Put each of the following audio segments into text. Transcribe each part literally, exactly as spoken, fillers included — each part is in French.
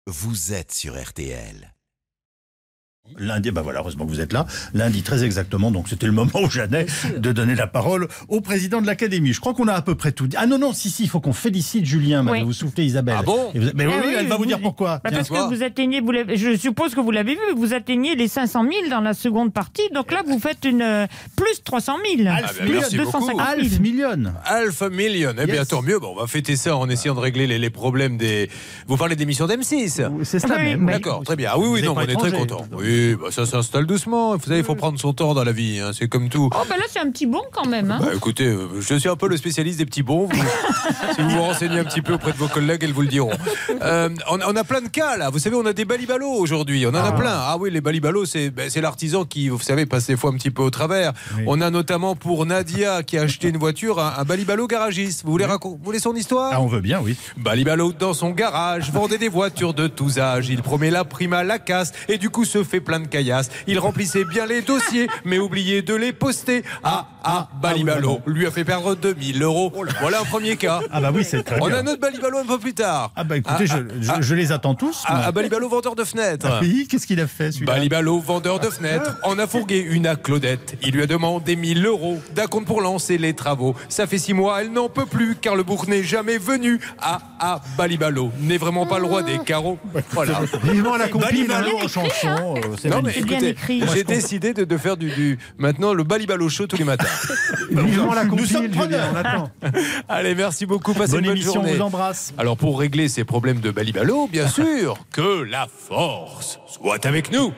vous êtes sur R T L. Lundi, ben voilà, heureusement que vous êtes là. Lundi, très exactement, donc c'était le moment où j'allais de donner la parole au président de l'Académie. Je crois qu'on a à peu près tout dit. Ah non, non, si, si, il faut qu'on félicite Julien. Oui. Vous soufflez Isabelle. Ah bon vous... Mais oui, ah oui, elle va vous, vous dire pourquoi. Bah parce que vous atteignez, vous je suppose que vous l'avez vu, vous atteignez les cinq cent mille dans la seconde partie. Donc là, vous faites une euh, plus trois cent mille. Alf ah ben merci deux cent cinquante mille. Alf million. Alf million. Eh bien, yes. Tant mieux. Bon, on va fêter ça en essayant de régler les, les problèmes des. Vous parlez de l'émission d'M six. C'est ça oui, même. D'accord, très bien. Ah oui, oui, non, on est très contents. Oui, bah, ça s'installe doucement. Vous savez, il faut prendre son temps dans la vie. Hein. C'est comme tout. Oh, bah là, c'est un petit bon quand même. Hein. Bah, écoutez, je suis un peu le spécialiste des petits bons. Vous, si vous vous renseignez un petit peu auprès de vos collègues, elles vous le diront. Euh, on, on a plein de cas là. Vous savez, on a des balibalos aujourd'hui. On en ah. a plein. Ah oui, les balibalos, c'est, ben, c'est l'artisan qui, vous savez, passe des fois un petit peu au travers. Oui. On a notamment pour Nadia qui a acheté une voiture un, un balibalo garagiste. Vous voulez, oui. raconter, vous voulez son histoire? Ah, on veut bien, oui. Balibalo dans son garage vendait des voitures de tous âges. Il promet la prime à la casse et du coup se fait plein de caillasses. Il remplissait bien les dossiers, mais oubliait de les poster. Ah, ah, Balibalo lui a fait perdre deux mille euros. Oh voilà un premier cas. Ah bah oui, c'est très On bien. a notre Balibalo un peu plus tard. Ah bah écoutez, ah, je, je, ah, je les attends tous. Ah, ah, Balibalo vendeur de fenêtres. Ah oui, qu'est-ce qu'il a fait celui-là? Balibalo vendeur de fenêtres en a fourgué une à Claudette. Il lui a demandé mille euros d'acompte pour lancer les travaux. Ça fait six mois, elle n'en peut plus car le bourg n'est jamais venu. Ah, ah, Balibalo n'est vraiment pas le roi des carreaux. Voilà. Vivement la compil, Balibalo en chanson. Euh, c'est non mais écoutez, j'ai décidé de, de faire du, du maintenant le Balibalo show tous les matins. Vivement la compil, nous sommes Julien, on attend. Allez, merci beaucoup, passez bonne une bonne émission, journée. On vous embrasse. Alors pour régler ces problèmes de Balibalo, bien sûr, que la force soit avec nous.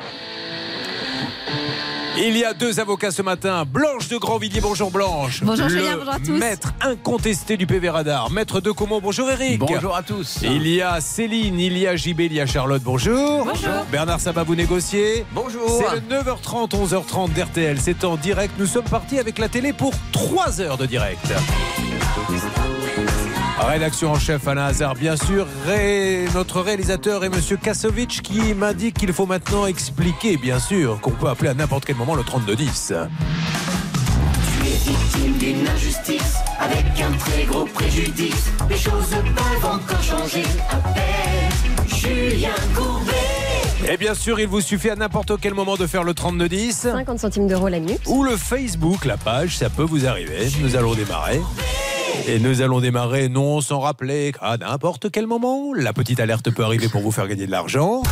Il y a deux avocats ce matin. Blanche de Grandvilliers, bonjour Blanche. Bonjour le Julien, bonjour à tous. Maître incontesté du P V Radar, maître de Comont, bonjour Eric. Bonjour à tous. Il y a Céline, il y a J B, il y a Charlotte, bonjour. Bonjour. Bernard Sabat, vous négociez. Bonjour. C'est le neuf heures trente, onze heures trente d'R T L, c'est en direct. Nous sommes partis avec la télé pour trois heures de direct. Rédaction en chef Alain Hazard, bien sûr. Ré... Notre réalisateur est Monsieur Kasovic qui m'indique qu'il faut maintenant expliquer, bien sûr, qu'on peut appeler à n'importe quel moment le trente-deux dix. Tu es victime d'une injustice avec un très gros préjudice. Les choses peuvent encore changer. Appelle Julien Courbet. Et bien sûr, il vous suffit à n'importe quel moment de faire le trente-deux dix. cinquante centimes d'euros la minute. Ou le Facebook, la page, ça peut vous arriver. Nous allons démarrer. Et nous allons démarrer, non sans rappeler qu'à n'importe quel moment, la petite alerte peut arriver pour vous faire gagner de l'argent.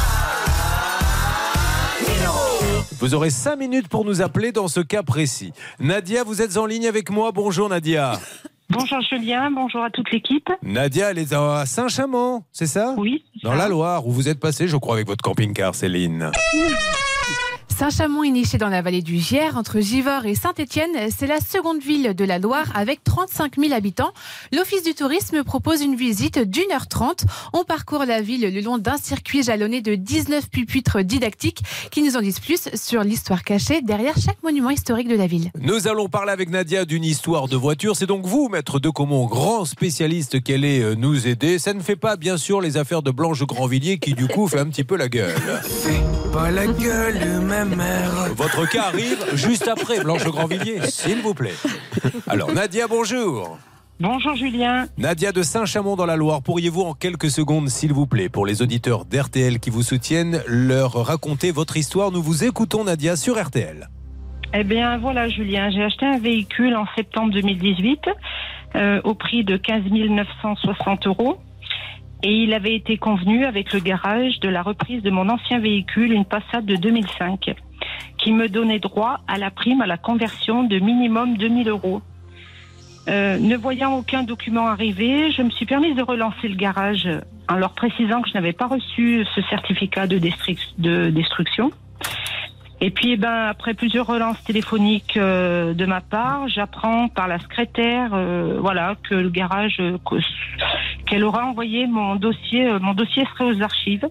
Vous aurez cinq minutes pour nous appeler dans ce cas précis. Nadia, vous êtes en ligne avec moi. Bonjour Nadia. Bonjour Julien, bonjour à toute l'équipe. Nadia, elle est à Saint-Chamond, c'est ça? Oui. Dans la Loire, où vous êtes passé, je crois, avec votre camping-car, Céline. Saint-Chamond est niché dans la vallée du Gier, entre Givors et Saint-Étienne. C'est la seconde ville de la Loire avec trente-cinq mille habitants. L'Office du tourisme propose une visite d'une heure trente. On parcourt la ville le long d'un circuit jalonné de dix-neuf pupitres didactiques qui nous en disent plus sur l'histoire cachée derrière chaque monument historique de la ville. Nous allons parler avec Nadia d'une histoire de voiture. C'est donc vous, maître de Comont, grand spécialiste, qui allez nous aider. Ça ne fait pas, bien sûr, les affaires de Blanche de Grandvilliers qui, du coup, fait un petit peu la gueule. Fais pas la gueule de ma mère. Votre cas arrive juste après Blanche de Grandvilliers, s'il vous plaît. Alors, Nadia, bonjour. Bonjour Julien. Nadia de Saint-Chamond dans la Loire, pourriez-vous en quelques secondes, s'il vous plaît, pour les auditeurs d'R T L qui vous soutiennent, leur raconter votre histoire? Nous vous écoutons, Nadia, sur R T L. Eh bien, voilà Julien, j'ai acheté un véhicule en septembre deux mille dix-huit euh, au prix de quinze mille neuf cent soixante euros. Et il avait été convenu avec le garage de la reprise de mon ancien véhicule, une Passat de deux mille cinq, qui me donnait droit à la prime à la conversion de minimum deux mille euros. Euh, ne voyant aucun document arriver, je me suis permise de relancer le garage en leur précisant que je n'avais pas reçu ce certificat de, destru- de destruction. Et puis, eh ben, après plusieurs relances téléphoniques euh, de ma part, j'apprends par la secrétaire, euh, voilà, que le garage, euh, qu'elle aura envoyé mon dossier, euh, mon dossier serait aux archives.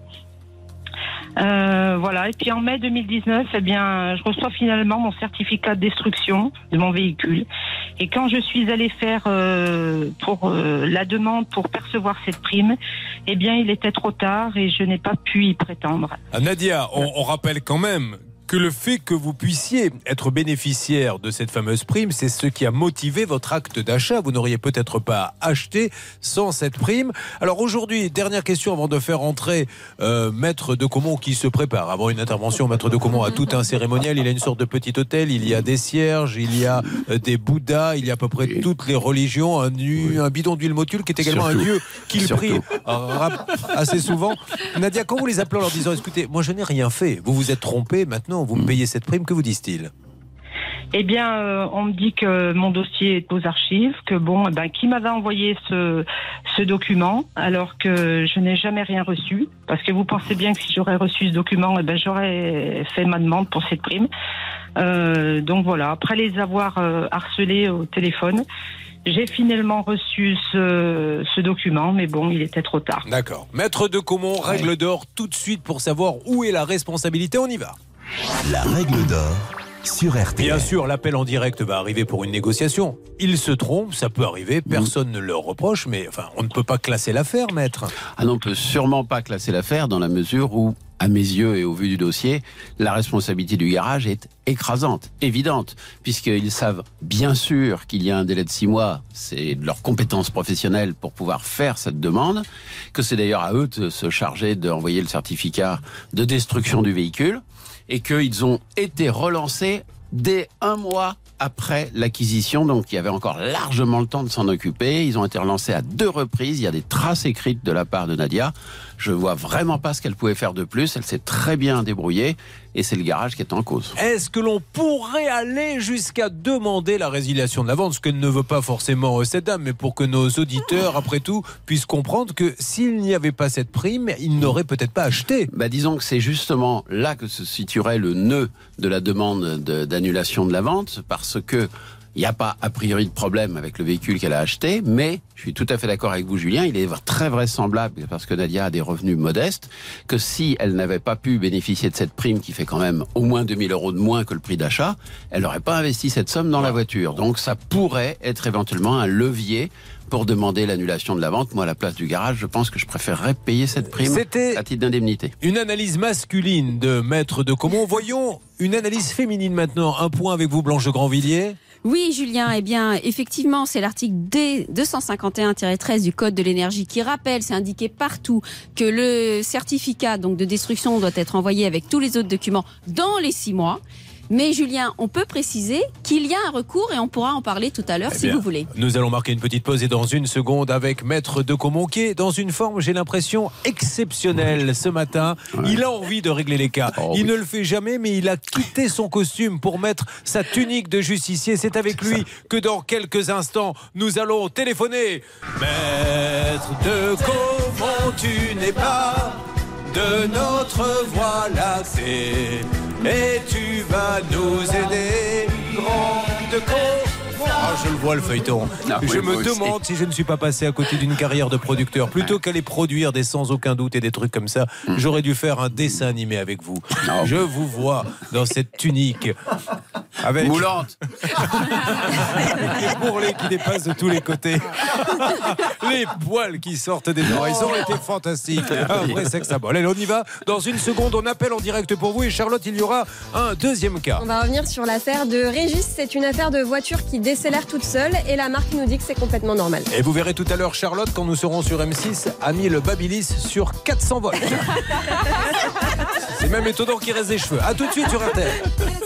Euh, voilà. Et puis en mai deux mille dix-neuf, eh bien, je reçois finalement mon certificat de destruction de mon véhicule. Et quand je suis allée faire euh, pour euh, la demande pour percevoir cette prime, eh bien, il était trop tard et je n'ai pas pu y prétendre. Ah, Nadia, on, on rappelle quand même que le fait que vous puissiez être bénéficiaire de cette fameuse prime, c'est ce qui a motivé votre acte d'achat. Vous n'auriez peut-être pas acheté sans cette prime. Alors aujourd'hui, dernière question avant de faire entrer euh, Maître de Caumont qui se prépare. Avant une intervention, Maître de Caumont a tout un cérémonial. Il a une sorte de petit hôtel. Il y a des cierges, il y a euh, des bouddhas, il y a à peu près oui. toutes les religions. Un, oui. un bidon d'huile motule qui est également Surtout. un dieu qu'il prie euh, assez souvent. Nadia, quand vous les appelez en leur disant, écoutez, moi je n'ai rien fait, vous vous êtes trompé, maintenant vous me payez cette prime, que vous disent-ils ? Eh bien, euh, on me dit que mon dossier est aux archives, que bon, eh ben, qui m'avait envoyé ce, ce document, alors que je n'ai jamais rien reçu, parce que vous pensez bien que si j'aurais reçu ce document, eh ben, j'aurais fait ma demande pour cette prime. Euh, donc voilà, après les avoir euh, harcelés au téléphone, j'ai finalement reçu ce, ce document, mais bon, il était trop tard. D'accord. Maître de Caumont, règle d'or, tout de suite pour savoir où est la responsabilité, on y va. La règle d'or sur R T L. Bien sûr, l'appel en direct va arriver pour une négociation. Il se trompe, ça peut arriver, personne mmh. ne le reproche, mais enfin, on ne peut pas classer l'affaire, maître. Ah non, on ne peut sûrement pas classer l'affaire dans la mesure où, à mes yeux et au vu du dossier, la responsabilité du garage est écrasante, évidente, puisqu'ils savent bien sûr qu'il y a un délai de six mois, c'est de leur compétence professionnelle pour pouvoir faire cette demande, que c'est d'ailleurs à eux de se charger d'envoyer le certificat de destruction du véhicule, et qu'ils ont été relancés dès un mois après l'acquisition, donc il y avait encore largement le temps de s'en occuper. Ils ont été relancés à deux reprises, il y a des traces écrites de la part de Nadia. Je vois vraiment pas ce qu'elle pouvait faire de plus, elle s'est très bien débrouillée et c'est le garage qui est en cause. Est-ce que l'on pourrait aller jusqu'à demander la résiliation de la vente, ce que ne veut pas forcément cette dame, mais pour que nos auditeurs, après tout, puissent comprendre que s'il n'y avait pas cette prime, ils n'auraient peut-être pas acheté. Bah, disons que c'est justement là que se situerait le nœud de la demande de, d'annulation de la vente, parce que il n'y a pas a priori de problème avec le véhicule qu'elle a acheté, mais je suis tout à fait d'accord avec vous, Julien, il est très vraisemblable, parce que Nadia a des revenus modestes, que si elle n'avait pas pu bénéficier de cette prime qui fait quand même au moins deux mille euros de moins que le prix d'achat, elle n'aurait pas investi cette somme dans la voiture. Donc ça pourrait être éventuellement un levier pour demander l'annulation de la vente. Moi, à la place du garage, je pense que je préférerais payer cette prime C'était à titre d'indemnité. Une analyse masculine de Maître de Caumont. Voyons une analyse féminine maintenant. Un point avec vous, Blanche de Grandvilliers. Oui, Julien, eh bien, effectivement, c'est l'article D deux cent cinquante et un tiret treize du Code de l'énergie qui rappelle, c'est indiqué partout, que le certificat donc, de destruction doit être envoyé avec tous les autres documents dans les six mois. Mais Julien, on peut préciser qu'il y a un recours et on pourra en parler tout à l'heure eh si bien, vous voulez. Nous allons marquer une petite pause et dans une seconde avec Maître de Caumont qui est dans une forme, j'ai l'impression, exceptionnelle ce matin. Ouais. Il a envie de régler les cas. Oh, il oui. ne le fait jamais, mais il a quitté son costume pour mettre sa tunique de justicier. C'est avec lui que dans quelques instants, nous allons téléphoner. Maître de Caumont, tu n'es pas de notre voie lactée. Et tu vas nous aider, grande cause. Ah, je le vois le feuilleton. Non, je oui, me demande aussi. si je ne suis pas passé à côté d'une carrière de producteur. Plutôt qu'aller produire des sans aucun doute et des trucs comme ça, mmh. j'aurais dû faire un dessin animé avec vous. Non. Je vous vois dans cette tunique. Avec... moulante. Les bourrelets qui dépassent de tous les côtés. Les poils qui sortent des oreilles. Ils ont été fantastiques. Un vrai sex symbole. Allez, on y va. Dans une seconde, on appelle en direct pour vous. Et Charlotte, il y aura un deuxième cas. On va revenir sur l'affaire de Régis. C'est une affaire de voiture qui décélère toute seule. Et la marque nous dit que c'est complètement normal. Et vous verrez tout à l'heure, Charlotte, quand nous serons sur M six, a mis le Babilis sur quatre cents volts. C'est même étonnant qu'il reste des cheveux. A tout de suite sur R T L.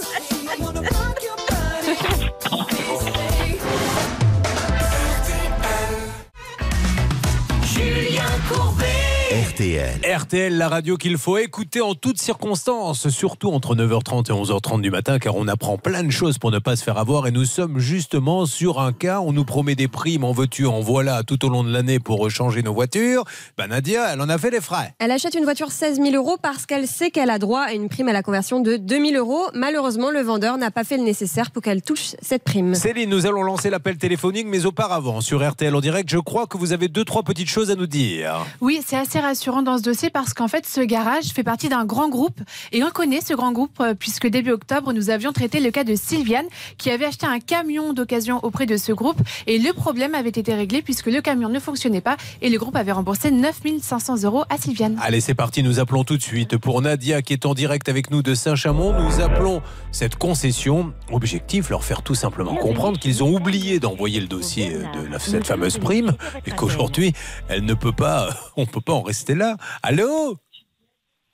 Julien Courbet. R T L. R T L, la radio qu'il faut écouter en toutes circonstances, surtout entre neuf heures trente et onze heures trente du matin, car on apprend plein de choses pour ne pas se faire avoir. Et nous sommes justement sur un cas, on nous promet des primes, en veux-tu, en voilà, tout au long de l'année pour changer nos voitures. Ben Nadia, elle en a fait les frais. Elle achète une voiture seize mille euros parce qu'elle sait qu'elle a droit à une prime à la conversion de deux mille euros. Malheureusement, le vendeur n'a pas fait le nécessaire pour qu'elle touche cette prime. Céline, nous allons lancer l'appel téléphonique, mais auparavant, sur R T L en direct, je crois que vous avez deux, trois petites choses à nous dire. Oui, c'est assez rassurant rassurant dans ce dossier parce qu'en fait, ce garage fait partie d'un grand groupe et on connaît ce grand groupe puisque début octobre, nous avions traité le cas de Sylviane qui avait acheté un camion d'occasion auprès de ce groupe et le problème avait été réglé puisque le camion ne fonctionnait pas et le groupe avait remboursé neuf mille cinq cents euros à Sylviane. Allez, c'est parti, nous appelons tout de suite pour Nadia qui est en direct avec nous de Saint-Chamond. Nous appelons cette concession. Objectif, leur faire tout simplement comprendre qu'ils ont oublié d'envoyer le dossier de la, cette fameuse prime et qu'aujourd'hui, elle ne peut pas, on ne peut pas en rester là. Allô ? Allô ?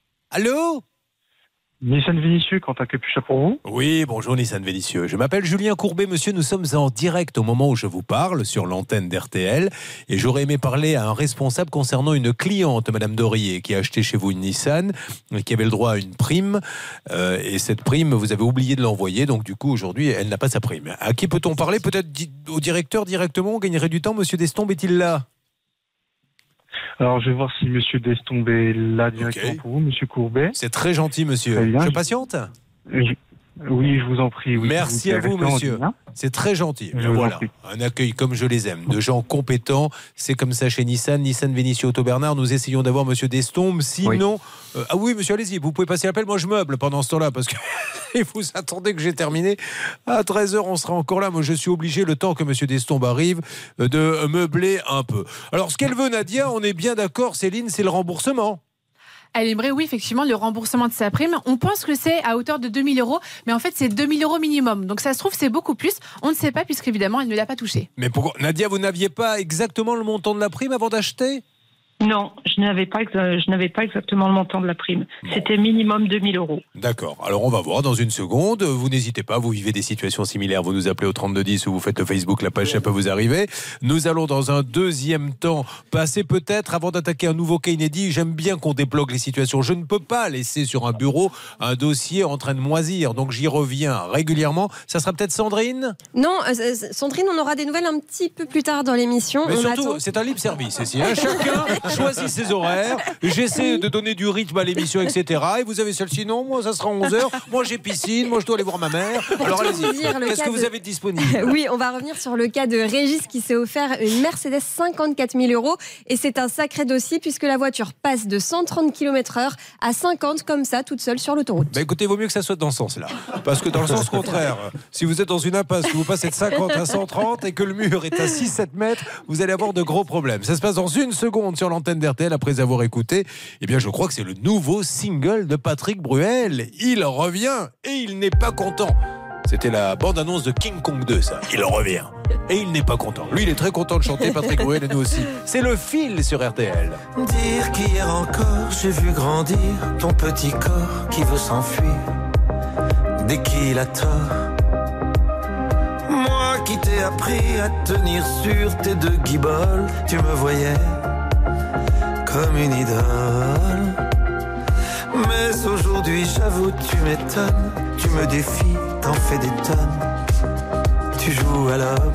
Nissan Vénitieux, Quentin Capuchat pour vous. Oui, bonjour Nissan Vénitieux. Je m'appelle Julien Courbet, monsieur. Nous sommes en direct au moment où je vous parle sur l'antenne d'R T L et j'aurais aimé parler à un responsable concernant une cliente, madame Dorier, qui a acheté chez vous une Nissan et qui avait le droit à une prime. Euh, et cette prime, vous avez oublié de l'envoyer, donc du coup, aujourd'hui, elle n'a pas sa prime. À qui peut-on parler ? Peut-être au directeur directement ? On gagnerait du temps. Monsieur Destombe est-il là ? Alors, je vais voir si Monsieur Destombe est là directement okay. pour vous, Monsieur Courbet. C'est très gentil, monsieur. Très bien. Je patiente ? Oui. Oui, je vous en prie. Oui, Merci à vous, monsieur. C'est très gentil. Voilà, un accueil comme je les aime, de gens compétents. C'est comme ça chez Nissan, Nissan Vénitieux Auto Bernard. Nous essayons d'avoir monsieur Destombe. Sinon, oui. Euh, ah oui, monsieur, allez-y. Vous pouvez passer l'appel. Moi, je meuble pendant ce temps-là parce que vous attendez que j'ai terminé. À treize heures, on sera encore là. Moi, je suis obligé, le temps que monsieur Destombe arrive, de meubler un peu. Alors, ce qu'elle veut, Nadia, on est bien d'accord, Céline, c'est le remboursement. Elle aimerait, oui, effectivement, le remboursement de sa prime. On pense que c'est à hauteur de deux mille euros, mais en fait, c'est deux mille euros minimum. Donc, ça se trouve, c'est beaucoup plus. On ne sait pas, puisqu'évidemment, elle ne l'a pas touché. Mais pourquoi, Nadia, vous n'aviez pas exactement le montant de la prime avant d'acheter ? Non, je n'avais pas, je n'avais pas exactement le montant de la prime. Bon. C'était minimum deux mille euros. D'accord. Alors, on va voir dans une seconde. Vous n'hésitez pas, vous vivez des situations similaires. Vous nous appelez au trente-deux dix ou vous faites le Facebook, la page, ça peut vous arriver. Nous allons dans un deuxième temps passer peut-être, avant d'attaquer un nouveau cas inédit, j'aime bien qu'on débloque les situations. Je ne peux pas laisser sur un bureau un dossier en train de moisir. Donc, j'y reviens régulièrement. Ça sera peut-être Sandrine ? Non, euh, Sandrine, on aura des nouvelles un petit peu plus tard dans l'émission. Mais on surtout, attend... c'est un libre service ici. Hein. Chacun choisit ses horaires, j'essaie de donner du rythme à l'émission, et cetera. Et vous avez celle-ci, non, moi ça sera onze heures, moi j'ai piscine, moi je dois aller voir ma mère. Alors allez-y, qu'est-ce que de... vous avez disponible ? Oui, on va revenir sur le cas de Régis qui s'est offert une Mercedes cinquante-quatre mille euros et c'est un sacré dossier puisque la voiture passe de cent trente kilomètres heure à cinquante comme ça, toute seule sur l'autoroute. Bah écoutez, il vaut mieux que ça soit dans ce sens-là. Parce que dans le sens contraire, si vous êtes dans une impasse, que vous passez de cinquante à cent trente et que le mur est à six sept mètres, vous allez avoir de gros problèmes. Ça se passe dans une seconde sur l'antenne d'R T L après avoir écouté. Eh bien, je crois que c'est le nouveau single de Patrick Bruel. Il revient et il n'est pas content. C'était la bande-annonce de King Kong deux, ça. Il revient et il n'est pas content. Lui, il est très content de chanter, Patrick Bruel, et nous aussi. C'est Le Fil sur R T L. Dire qu'hier encore, j'ai vu grandir ton petit corps qui veut s'enfuir dès qu'il a tort. Moi qui t'ai appris à tenir sur tes deux guiboles, tu me voyais comme une idole. Mais aujourd'hui, j'avoue, tu m'étonnes. Tu me défies, t'en fais des tonnes. Tu joues à l'homme.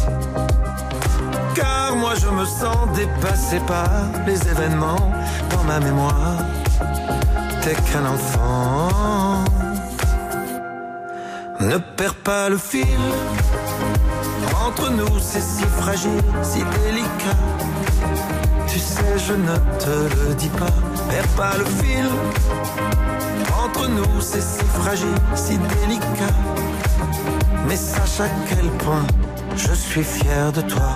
Car moi, je me sens dépassé par les événements dans ma mémoire. T'es qu'un enfant. Ne perds pas le fil. Entre nous, c'est si fragile, si délicat. Tu sais, je ne te le dis pas, perds pas le fil. Entre nous, c'est si fragile, si délicat. Mais sache à quel point je suis fier de toi.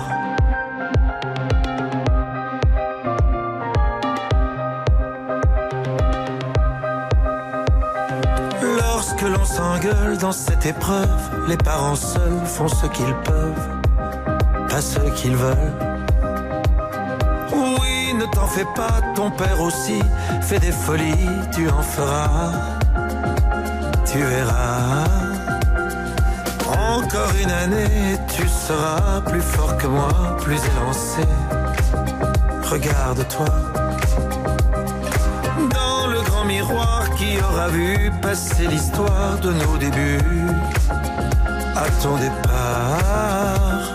Lorsque l'on s'engueule dans cette épreuve, les parents seuls font ce qu'ils peuvent, pas ce qu'ils veulent. Oui, ne t'en fais pas, ton père aussi fait des folies, tu en feras, tu verras. Encore une année, tu seras plus fort que moi, plus élancé. Regarde-toi dans le grand miroir qui aura vu passer l'histoire de nos débuts à ton départ.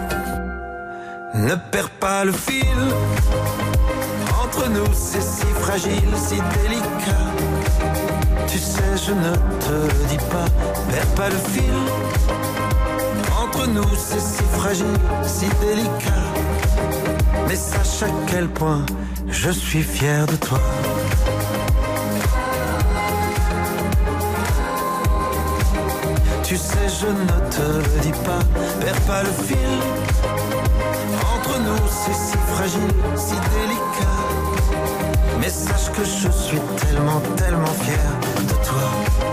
Ne perds pas le fil. Entre nous, c'est si fragile, si délicat. Tu sais, je ne te le dis pas. Perds pas le fil. Entre nous, c'est si fragile, si délicat. Mais mais sache à quel point je suis fier de toi. Tu sais, je ne te le dis pas, perds pas le fil. Entre nous, c'est si fragile, si délicat. Mais sache que je suis tellement, tellement fier de toi.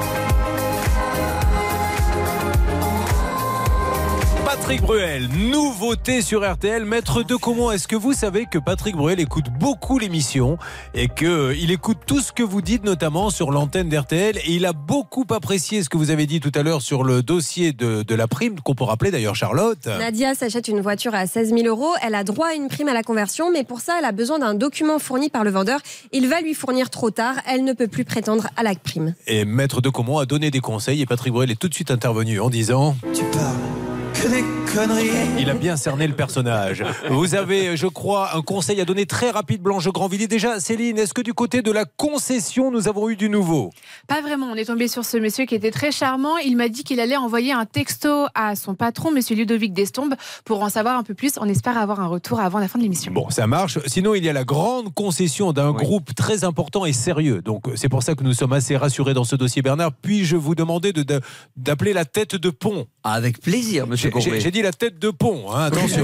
Patrick Bruel, nouveauté sur R T L. Maître Decomont, est-ce que vous savez que Patrick Bruel écoute beaucoup l'émission et qu'il écoute tout ce que vous dites, notamment sur l'antenne d'R T L, et il a beaucoup apprécié ce que vous avez dit tout à l'heure sur le dossier de, de la prime, qu'on peut rappeler d'ailleurs, Charlotte. Nadia s'achète une voiture à seize mille euros. Elle a droit à une prime à la conversion, mais pour ça, elle a besoin d'un document fourni par le vendeur. Il va lui fournir trop tard. Elle ne peut plus prétendre à la prime. Et Maître Decomont a donné des conseils et Patrick Bruel est tout de suite intervenu en disant... Tu parles que des conneries. Il a bien cerné le personnage. Vous avez, je crois, un conseil à donner très rapide, Blanche Grandvilliers. Déjà, Céline, est-ce que du côté de la concession, nous avons eu du nouveau? Pas vraiment. On est tombé sur ce monsieur qui était très charmant. Il m'a dit qu'il allait envoyer un texto à son patron, monsieur Ludovic Destombes, pour en savoir un peu plus. On espère avoir un retour avant la fin de l'émission. Bon, ça marche. Sinon, il y a la grande concession d'un Oui. groupe très important et sérieux. Donc, c'est pour ça que nous sommes assez rassurés dans ce dossier, Bernard. Puis-je vous demander de, de, d'appeler la tête de pont? Avec plaisir, monsieur J'ai, Courbet. j'ai dit la tête de pont, hein, attention.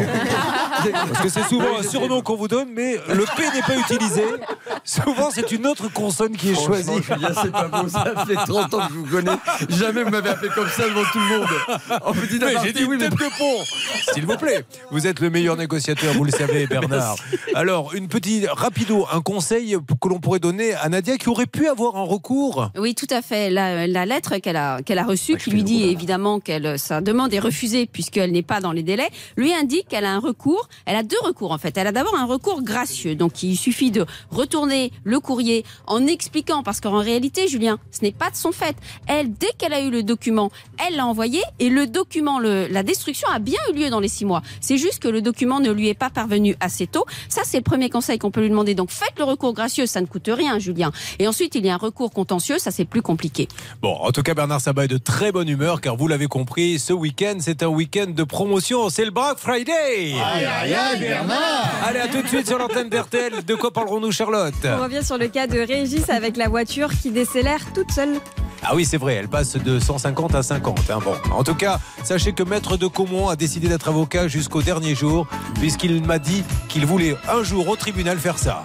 Parce que c'est souvent un surnom qu'on vous donne, mais le P n'est pas utilisé. Souvent, c'est une autre consonne qui est choisie. Julien, c'est pas beau, ça fait trente ans que je vous connais. Jamais vous m'avez appelé comme ça devant tout le monde. En petit Mais aparté, j'ai dit oui, tête mais- de pont. S'il vous plaît, vous êtes le meilleur négociateur, vous le savez, Bernard. Alors, une petite rapido, un conseil que l'on pourrait donner à Nadia qui aurait pu avoir un recours. Oui, tout à fait. La, la lettre qu'elle a, qu'elle a reçue, qui lui dit évidemment que sa demande est refusée puisqu'elle n'est pas dans les délais, lui indique qu'elle a un recours. Elle a deux recours en fait. Elle a d'abord un recours gracieux. Donc il suffit de retourner le courrier en expliquant, parce qu'en réalité, Julien, ce n'est pas de son fait. Elle, dès qu'elle a eu le document, elle l'a envoyé et le document, le, la destruction a bien eu lieu dans les six mois. C'est juste que le document ne lui est pas parvenu assez tôt. Ça, c'est le premier conseil qu'on peut lui demander. Donc faites le recours gracieux, ça ne coûte rien, Julien. Et ensuite, il y a un recours contentieux, ça c'est plus compliqué. Bon, en tout cas, Bernard Sabat est de très bonne humeur, car vous l'avez compris, ce week-end, c'est un week-end de promotion. C'est le Black Friday. Aïe, aïe, aïe, Bernard. Allez, à tout de suite sur l'antenne d'R T L. De quoi parlerons-nous, Charlotte? On revient sur le cas de Régis avec la voiture qui décélère toute seule. Ah oui, c'est vrai, elle passe de cent cinquante à cinquante. Hein. Bon, en tout cas, sachez que Maître Decomont a décidé d'être avocat jusqu'au dernier jour, puisqu'il m'a dit qu'il voulait un jour au tribunal faire ça.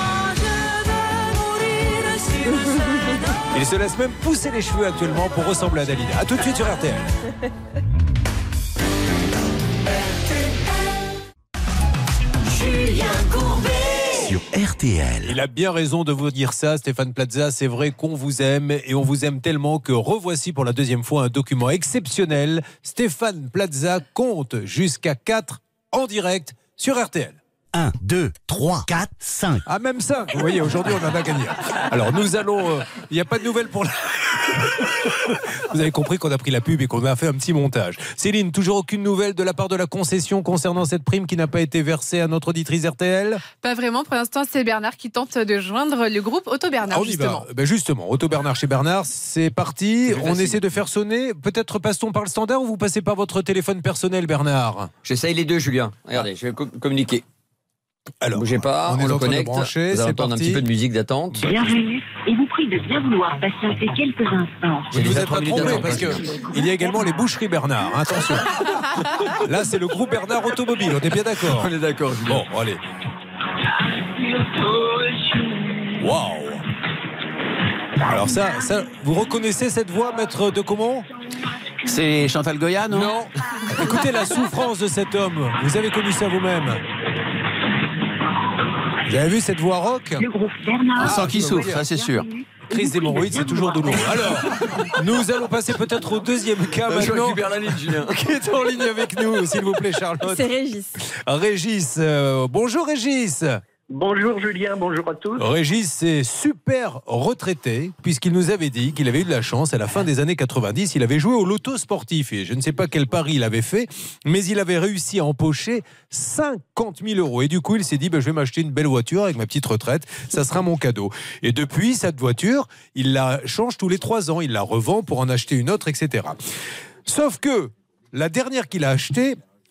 Il se laisse même pousser les cheveux actuellement pour ressembler à Dalida. A tout de suite sur R T L. Julien Courbet. Sur R T L. Il a bien raison de vous dire ça, Stéphane Plaza. C'est vrai qu'on vous aime et on vous aime tellement que revoici pour la deuxième fois un document exceptionnel. Stéphane Plaza compte jusqu'à quatre en direct sur R T L. un, deux, trois, quatre, cinq. Ah, même cinq. Vous voyez, aujourd'hui, on en a gagné. Alors, nous allons... Il n'y a pas de nouvelles pour la... Vous avez compris qu'on a pris la pub et qu'on a fait un petit montage. Céline, toujours aucune nouvelle de la part de la concession concernant cette prime qui n'a pas été versée à notre auditrice R T L? Pas vraiment. Pour l'instant, c'est Bernard qui tente de joindre le groupe Auto Bernard. On y justement. va. Ben justement, Auto Bernard chez Bernard, c'est parti. On essaie de faire sonner. Peut-être passe-t-on par le standard ou vous passez par votre téléphone personnel, Bernard? J'essaye les deux, Julien. Regardez, je vais co- communiquer. Alors, bougez pas, on on, est le en train de connecte. brancher, Vous c'est allez entendre un parti. petit peu de musique d'attente. Bienvenue et vous prie de bien vouloir patienter quelques instants. Vous ne vous déjà êtes trois pas minutes trompé d'attente. parce que il y a également les boucheries Bernard. Hein, attention. Là, c'est le groupe Bernard Automobile. On est bien d'accord? On est d'accord, Julien. Bon, allez. Waouh. Alors ça, ça, vous reconnaissez cette voix, Maître Decomont? C'est Chantal Goya, non? Non. Écoutez la souffrance de cet homme. Vous avez connu ça vous-même. Vous avez vu cette voix rock? Le groupe Bernard. On sent qu'il souffre, ça c'est sûr. Crise d'hémorroïdes, c'est toujours douloureux. Alors, nous allons passer peut-être au deuxième cas Je maintenant. récupère la ligne, Julien. Qui est en ligne avec nous, s'il vous plaît, Charlotte? C'est Régis. Régis, euh, bonjour Régis. Bonjour Julien, bonjour à tous. Régis, c'est super retraité, puisqu'il nous avait dit qu'il avait eu de la chance à la fin des années quatre-vingt-dix. Il avait joué au loto sportif et je ne sais pas quel pari il avait fait, mais il avait réussi à empocher cinquante mille euros. Et du coup, il s'est dit, bah, je vais m'acheter une belle voiture avec ma petite retraite, ça sera mon cadeau. Et depuis, cette voiture, il la change tous les trois ans, il la revend pour en acheter une autre, et cetera. Sauf que la dernière qu'il a achetée,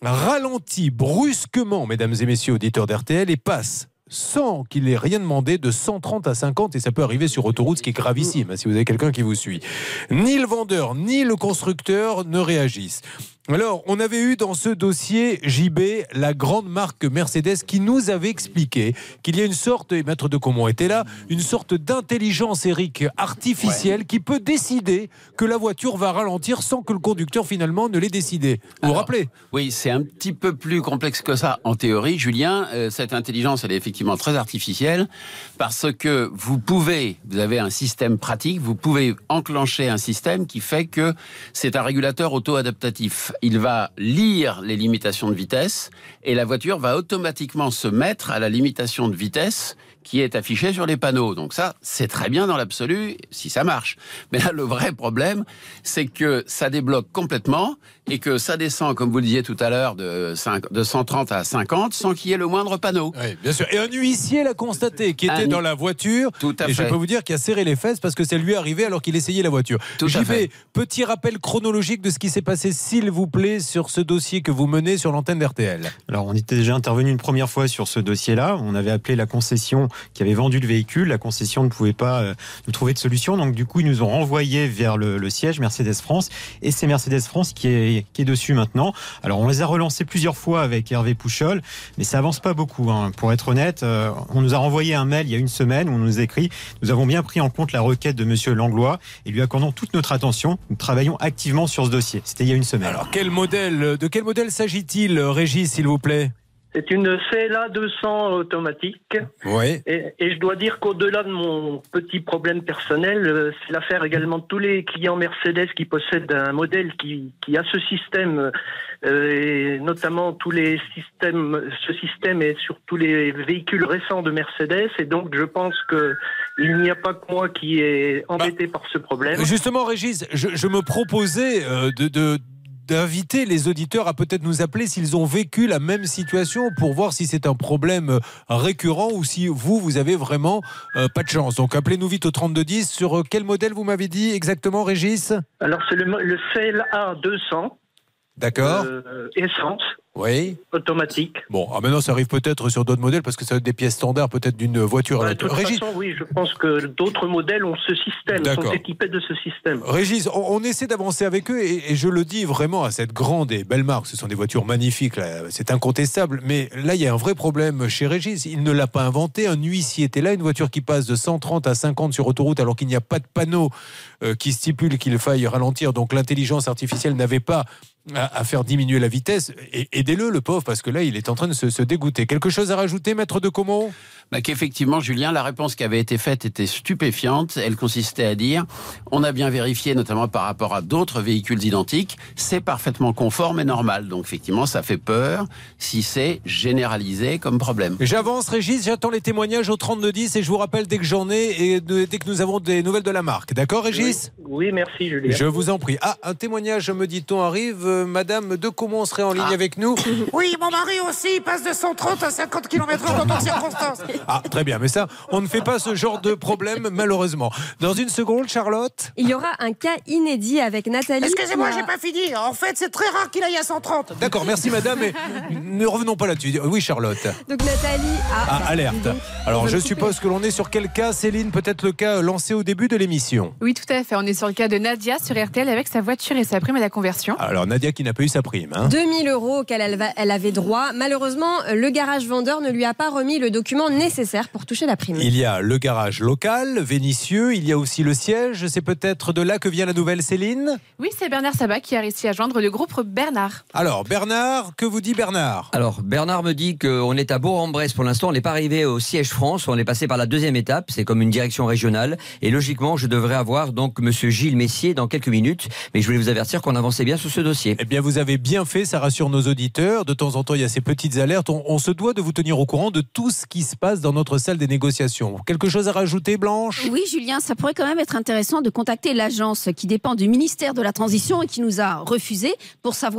ralentit brusquement, mesdames et messieurs auditeurs d'R T L, et passe sans qu'il ait rien demandé de cent trente à cinquante, et ça peut arriver sur autoroute, ce qui est gravissime hein, si vous avez quelqu'un qui vous suit. Ni le vendeur ni le constructeur ne réagissent. Alors, on avait eu dans ce dossier J B la grande marque Mercedes qui nous avait expliqué qu'il y a une sorte, et Maître de Comont était là, une sorte d'intelligence, Eric, artificielle ouais. qui peut décider que la voiture va ralentir sans que le conducteur finalement ne l'ait décidé. Vous vous rappelez ? Oui, c'est un petit peu plus complexe que ça en théorie, Julien. Euh, cette intelligence, elle est effectivement très artificielle parce que vous pouvez, vous avez un système pratique, vous pouvez enclencher un système qui fait que c'est un régulateur auto-adaptatif. Il va lire les limitations de vitesse et la voiture va automatiquement se mettre à la limitation de vitesse qui est affichée sur les panneaux. Donc ça, c'est très bien dans l'absolu, si ça marche. Mais là, le vrai problème, c'est que ça débloque complètement et que ça descend, comme vous le disiez tout à l'heure, de, de cent trente à cinquante sans qu'il y ait le moindre panneau. Oui, bien sûr. Et un huissier l'a constaté, qui était un... dans la voiture. Tout à et fait. je peux vous dire qu'il a serré les fesses parce que ça lui est arrivé alors qu'il essayait la voiture. Tout à fait. Petit rappel chronologique de ce qui s'est passé, s'il vous plaît, sur ce dossier que vous menez sur l'antenne d'R T L. Alors, on était déjà intervenu une première fois sur ce dossier-là. On avait appelé la concession qui avait vendu le véhicule. La concession ne pouvait pas euh, nous trouver de solution. Donc, du coup, ils nous ont renvoyé vers le, le siège Mercedes France. Et c'est Mercedes France qui est, qui est dessus maintenant. Alors, on les a relancés plusieurs fois avec Hervé Pouchol, mais ça avance pas beaucoup. Hein. Pour être honnête, euh, on nous a renvoyé un mail il y a une semaine où on nous écrit « Nous avons bien pris en compte la requête de Monsieur Langlois et lui accordons toute notre attention. Nous travaillons activement sur ce dossier. » C'était il y a une semaine. Alors, quel modèle, de quel modèle s'agit-il, Régis, s'il vous plaît ? C'est une C L A deux cents automatique. Oui. Et, et je dois dire qu'au-delà de mon petit problème personnel, euh, c'est l'affaire également de tous les clients Mercedes qui possèdent un modèle qui, qui a ce système, euh, et notamment tous les systèmes, ce système est sur tous les véhicules récents de Mercedes. Et donc, je pense que il n'y a pas que moi qui est embêté bah, par ce problème. Justement, Régis, je, je me proposais euh, de... de... d'inviter les auditeurs à peut-être nous appeler s'ils ont vécu la même situation pour voir si c'est un problème récurrent ou si vous, vous avez vraiment euh, pas de chance. Donc appelez-nous vite au trente-deux dix. Sur quel modèle vous m'avez dit exactement, Régis ? Alors c'est le, le C L A deux cents. D'accord. Euh, essence. Oui. Automatique. Bon, ah maintenant ça arrive peut-être sur d'autres modèles parce que ça va être des pièces standards peut-être d'une voiture à ouais, la De toute Régis... façon, oui, je pense que d'autres modèles ont ce système, D'accord. sont équipés de ce système. Régis, on, on essaie d'avancer avec eux et, et je le dis vraiment à cette grande et belle marque, ce sont des voitures magnifiques, là, c'est incontestable, mais là il y a un vrai problème chez Régis, il ne l'a pas inventé, un huissier était là, une voiture qui passe de cent trente à cinquante sur autoroute alors qu'il n'y a pas de panneau euh, qui stipule qu'il faille ralentir, donc l'intelligence artificielle n'avait pas à, à faire diminuer la vitesse, et aidez-le le pauvre parce que là il est en train de se, se dégoûter. Quelque chose à rajouter, Maître de Comont ? Bah, qu'effectivement, Julien, la réponse qui avait été faite était stupéfiante. Elle consistait à dire, on a bien vérifié, notamment par rapport à d'autres véhicules identiques, c'est parfaitement conforme et normal. Donc effectivement, ça fait peur si c'est généralisé comme problème. J'avance, Régis, j'attends les témoignages au trente-deux dix et je vous rappelle dès que j'en ai et de, dès que nous avons des nouvelles de la marque. D'accord, Régis ? Oui, oui, merci, Julien. Je vous en prie. Ah, un témoignage, me dit-on, arrive. Euh, Madame de Comont serait en ligne ah. avec nous. Oui, mon mari aussi, il passe de cent trente à cinquante kilomètres heure dans toutes circonstances. Ah, très bien, mais ça, on ne fait pas ce genre de problème, malheureusement. Dans une seconde, Charlotte. Il y aura un cas inédit avec Nathalie. Excusez-moi, j'ai pas fini. En fait, c'est très rare qu'il aille à cent trente. D'accord, merci madame, mais ne revenons pas là-dessus. Oui, Charlotte. Donc Nathalie a... Ah, alerte. Alors, je suppose que l'on est sur quel cas, Céline ? Peut-être le cas lancé au début de l'émission. Oui, tout à fait. On est sur le cas de Nadia sur R T L avec sa voiture et sa prime à la conversion. Alors, Nadia qui n'a pas eu sa prime. Hein. deux mille euros auxquels elle, elle avait droit. Malheureusement, le garage vendeur ne lui a pas remis le document nécessaire pour toucher la prime. Il y a le garage local, Vénissieux, il y a aussi le siège. C'est peut-être de là que vient la nouvelle, Céline ? Oui, c'est Bernard Sabat qui a réussi à joindre le groupe Bernard. Alors, Bernard, que vous dit Bernard ? Alors, Bernard me dit qu'on est à Bourg-en-Bresse pour l'instant. On n'est pas arrivé au siège France. On est passé par la deuxième étape. C'est comme une direction régionale. Et logiquement, je devrais avoir donc monsieur Gilles Messier dans quelques minutes. Mais je voulais vous avertir qu'on avançait bien sur ce dossier. Eh bien, vous avez bien fait. Ça rassure nos auditeurs. De temps en temps, il y a ces petites alertes. On, on se doit de vous tenir au courant de tout ce qui se passe dans notre salle des négociations. Quelque chose à rajouter, Blanche ? Oui, Julien, ça pourrait quand même être intéressant de contacter l'agence qui dépend du ministère de la Transition et qui nous a refusé pour savoir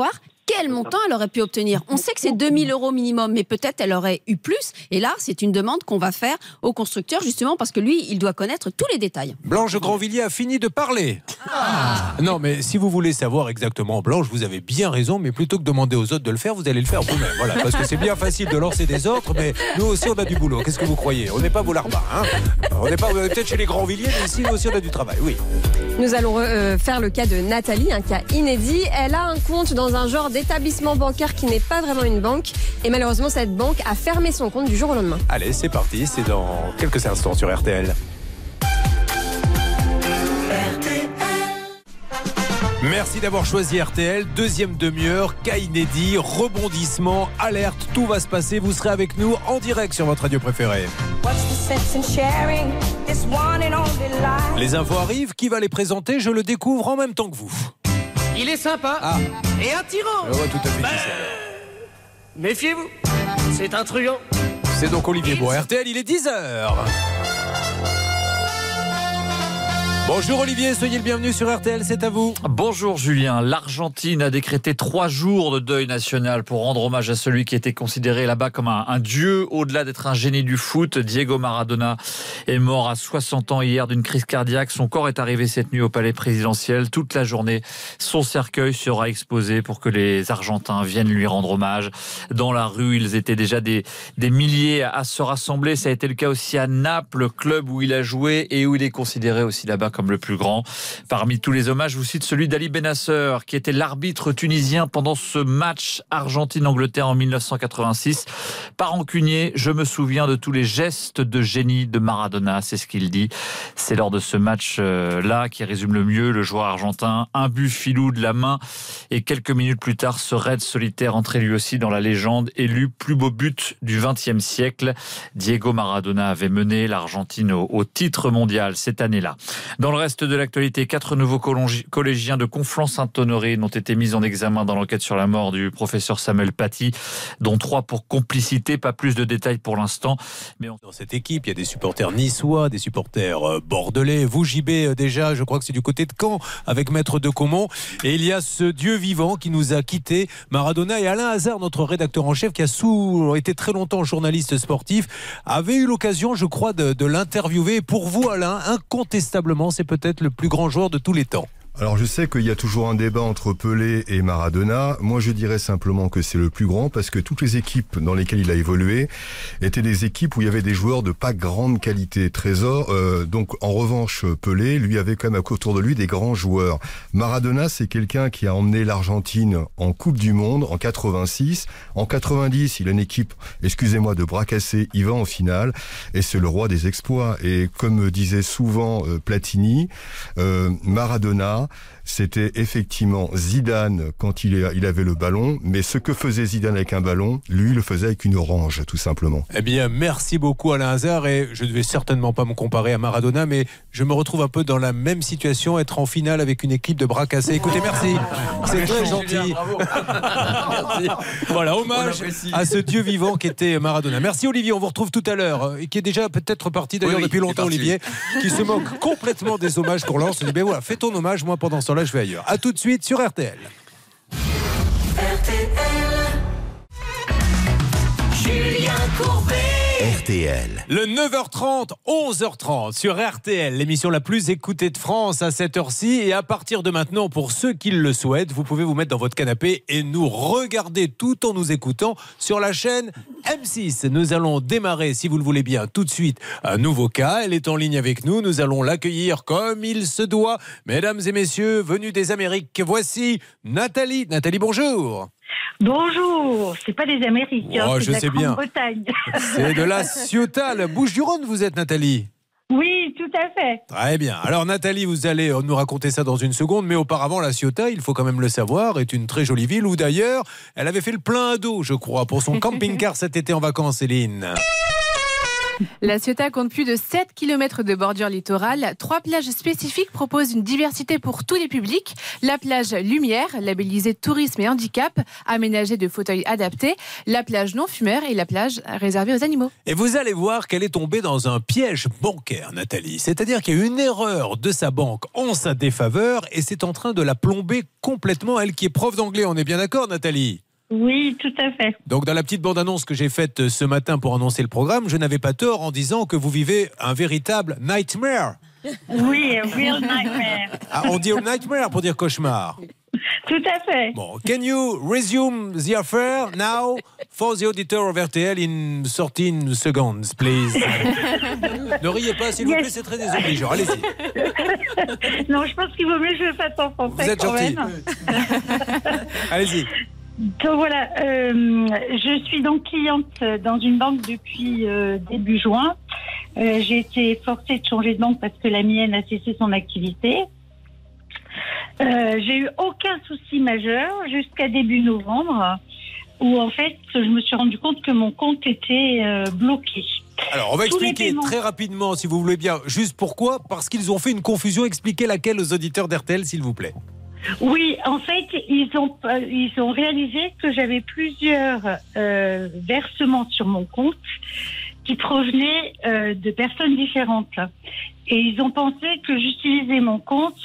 quel montant elle aurait pu obtenir. On sait que c'est deux mille euros minimum, mais peut-être elle aurait eu plus. Et là, c'est une demande qu'on va faire au constructeur, justement, parce que lui, il doit connaître tous les détails. Blanche Grandvilliers a fini de parler. Ah. Non, mais si vous voulez savoir exactement, Blanche, vous avez bien raison, mais plutôt que demander aux autres de le faire, vous allez le faire vous-même. Voilà, parce que c'est bien facile de lancer des ordres, mais nous aussi, on a du boulot. Qu'est-ce que vous croyez? On n'est pas Boularbin, hein? On n'est pas peut-être chez les Grandvilliers, mais ici, nous aussi, on a du travail, oui. Nous allons euh, faire le cas de Nathalie, un cas inédit. Elle a un compte dans un genre d'établissement bancaire qui n'est pas vraiment une banque. Et malheureusement, cette banque a fermé son compte du jour au lendemain. Allez, c'est parti. C'est dans quelques instants sur R T L. Merci d'avoir choisi R T L. Deuxième demi-heure, cas inédit, rebondissement, alerte. Tout va se passer. Vous serez avec nous en direct sur votre radio préférée. Les infos arrivent. Qui va les présenter? Je le découvre en même temps que vous. Il est sympa ah. et attirant. Ouais, tout à fait. Bah, méfiez-vous, c'est un truand. C'est donc Olivier Bois. R T L, il est dix heures. Bonjour Olivier, soyez le bienvenu sur R T L, c'est à vous. Bonjour Julien, l'Argentine a décrété trois jours de deuil national pour rendre hommage à celui qui était considéré là-bas comme un, un dieu, au-delà d'être un génie du foot. Diego Maradona est mort à soixante ans hier d'une crise cardiaque. Son corps est arrivé cette nuit au palais présidentiel. Toute la journée, son cercueil sera exposé pour que les Argentins viennent lui rendre hommage. Dans la rue, ils étaient déjà des, des milliers à se rassembler. Ça a été le cas aussi à Naples, le club où il a joué et où il est considéré aussi là-bas comme le plus grand. Parmi tous les hommages, je vous cite celui d'Ali Benasser, qui était l'arbitre tunisien pendant ce match Argentine-Angleterre en mille neuf cent quatre-vingt-six. Pas rancunier, je me souviens de tous les gestes de génie de Maradona, c'est ce qu'il dit. C'est lors de ce match-là qui résume le mieux le joueur argentin. Un but filou de la main et quelques minutes plus tard, ce raid solitaire entrait lui aussi dans la légende, élu plus beau but du vingtième siècle. Diego Maradona avait mené l'Argentine au, au titre mondial cette année-là. Dans le reste de l'actualité, quatre nouveaux collégiens de Conflans-Sainte-Honorine ont été mis en examen dans l'enquête sur la mort du professeur Samuel Paty, dont trois pour complicité. Pas plus de détails pour l'instant. Mais dans cette équipe, il y a des supporters niçois, des supporters bordelais. Vous, J B, déjà, je crois que c'est du côté de Caen, avec Maître de Caumont. Et il y a ce Dieu vivant qui nous a quittés, Maradona. Et Alain Hazard, notre rédacteur en chef, qui a sous, été très longtemps journaliste sportif, avait eu l'occasion, je crois, de, de l'interviewer. Pour vous, Alain, incontestablement, c'est peut-être le plus grand joueur de tous les temps. Alors je sais qu'il y a toujours un débat entre Pelé et Maradona. Moi je dirais simplement que c'est le plus grand parce que toutes les équipes dans lesquelles il a évolué étaient des équipes où il y avait des joueurs de pas grande qualité. Trésor, euh, donc en revanche Pelé, lui avait quand même autour de lui des grands joueurs. Maradona, c'est quelqu'un qui a emmené l'Argentine en Coupe du Monde en quatre-vingt-six. En quatre-vingt-dix, il a une équipe, excusez-moi, de bras cassés, il va en finale et c'est le roi des exploits. Et comme disait souvent euh, Platini, euh, Maradona, c'était effectivement Zidane quand il, est, il avait le ballon, mais ce que faisait Zidane avec un ballon, lui, il le faisait avec une orange, tout simplement. Eh bien, merci beaucoup Alain Hazard, et je ne vais certainement pas me comparer à Maradona, mais je me retrouve un peu dans la même situation, être en finale avec une équipe de bras cassés. Écoutez, merci, c'est très gentil. Merci. Voilà, hommage à ce Dieu vivant qui était Maradona. Merci Olivier, on vous retrouve tout à l'heure, et qui est déjà peut-être parti d'ailleurs oui, oui, depuis longtemps, Olivier, qui se moque complètement des hommages qu'on lance. On dit, ben voilà, fais ton hommage, moi pendant ce temps-là, je vais ailleurs. A tout de suite sur R T L. R T L. Julien Courbet. R T L. Le neuf heures trente, onze heures trente sur R T L, l'émission la plus écoutée de France à cette heure-ci. Et à partir de maintenant, pour ceux qui le souhaitent, vous pouvez vous mettre dans votre canapé et nous regarder tout en nous écoutant sur la chaîne M six. Nous allons démarrer, si vous le voulez bien, tout de suite un nouveau cas. Elle est en ligne avec nous. Nous allons l'accueillir comme il se doit. Mesdames et messieurs, venus des Amériques, voici Nathalie. Nathalie, bonjour. Bonjour, c'est pas des Américains, oh, c'est je de la sais bien. Grande-Bretagne. C'est de la Ciotat, la Bouches-du-Rhône, vous êtes Nathalie? Oui, tout à fait. Très bien. Alors Nathalie, vous allez nous raconter ça dans une seconde, mais auparavant, la Ciotat, il faut quand même le savoir, est une très jolie ville où d'ailleurs, elle avait fait le plein d'eau, je crois, pour son camping-car cet été en vacances, Céline. La Ciotat compte plus de sept kilomètres de bordure littorale. Trois plages spécifiques proposent une diversité pour tous les publics. La plage Lumière, labellisée tourisme et handicap, aménagée de fauteuils adaptés. La plage non-fumeur et la plage réservée aux animaux. Et vous allez voir qu'elle est tombée dans un piège bancaire, Nathalie. C'est-à-dire qu'il y a une erreur de sa banque en sa défaveur et c'est en train de la plomber complètement. Elle qui est prof d'anglais, on est bien d'accord, Nathalie ? Oui, tout à fait. Donc dans la petite bande-annonce que j'ai faite ce matin pour annoncer le programme, je n'avais pas tort en disant que vous vivez un véritable nightmare. Oui, a real nightmare. Ah, on dit nightmare pour dire cauchemar. Tout à fait. Bon, can you resume the affair now for the auditor of R T L in thirteen seconds, please? Ne riez pas, s'il vous plaît, c'est très désobligeant. Allez-y. Non, je pense qu'il vaut mieux que je le fasse en français. Vous êtes quand gentil. même. Allez-y. Donc voilà, euh, je suis donc cliente dans une banque depuis euh, début juin. Euh, j'ai été forcée de changer de banque parce que la mienne a cessé son activité. Euh, j'ai eu aucun souci majeur jusqu'à début novembre où en fait je me suis rendu compte que mon compte était euh, bloqué. Alors on va Tous les expliquer paiements- très rapidement si vous voulez bien, juste pourquoi, parce qu'ils ont fait une confusion, expliquez laquelle aux auditeurs d'R T L s'il vous plaît. Oui, en fait, ils ont euh, ils ont réalisé que j'avais plusieurs euh, versements sur mon compte qui provenaient euh, de personnes différentes. Et ils ont pensé que j'utilisais mon compte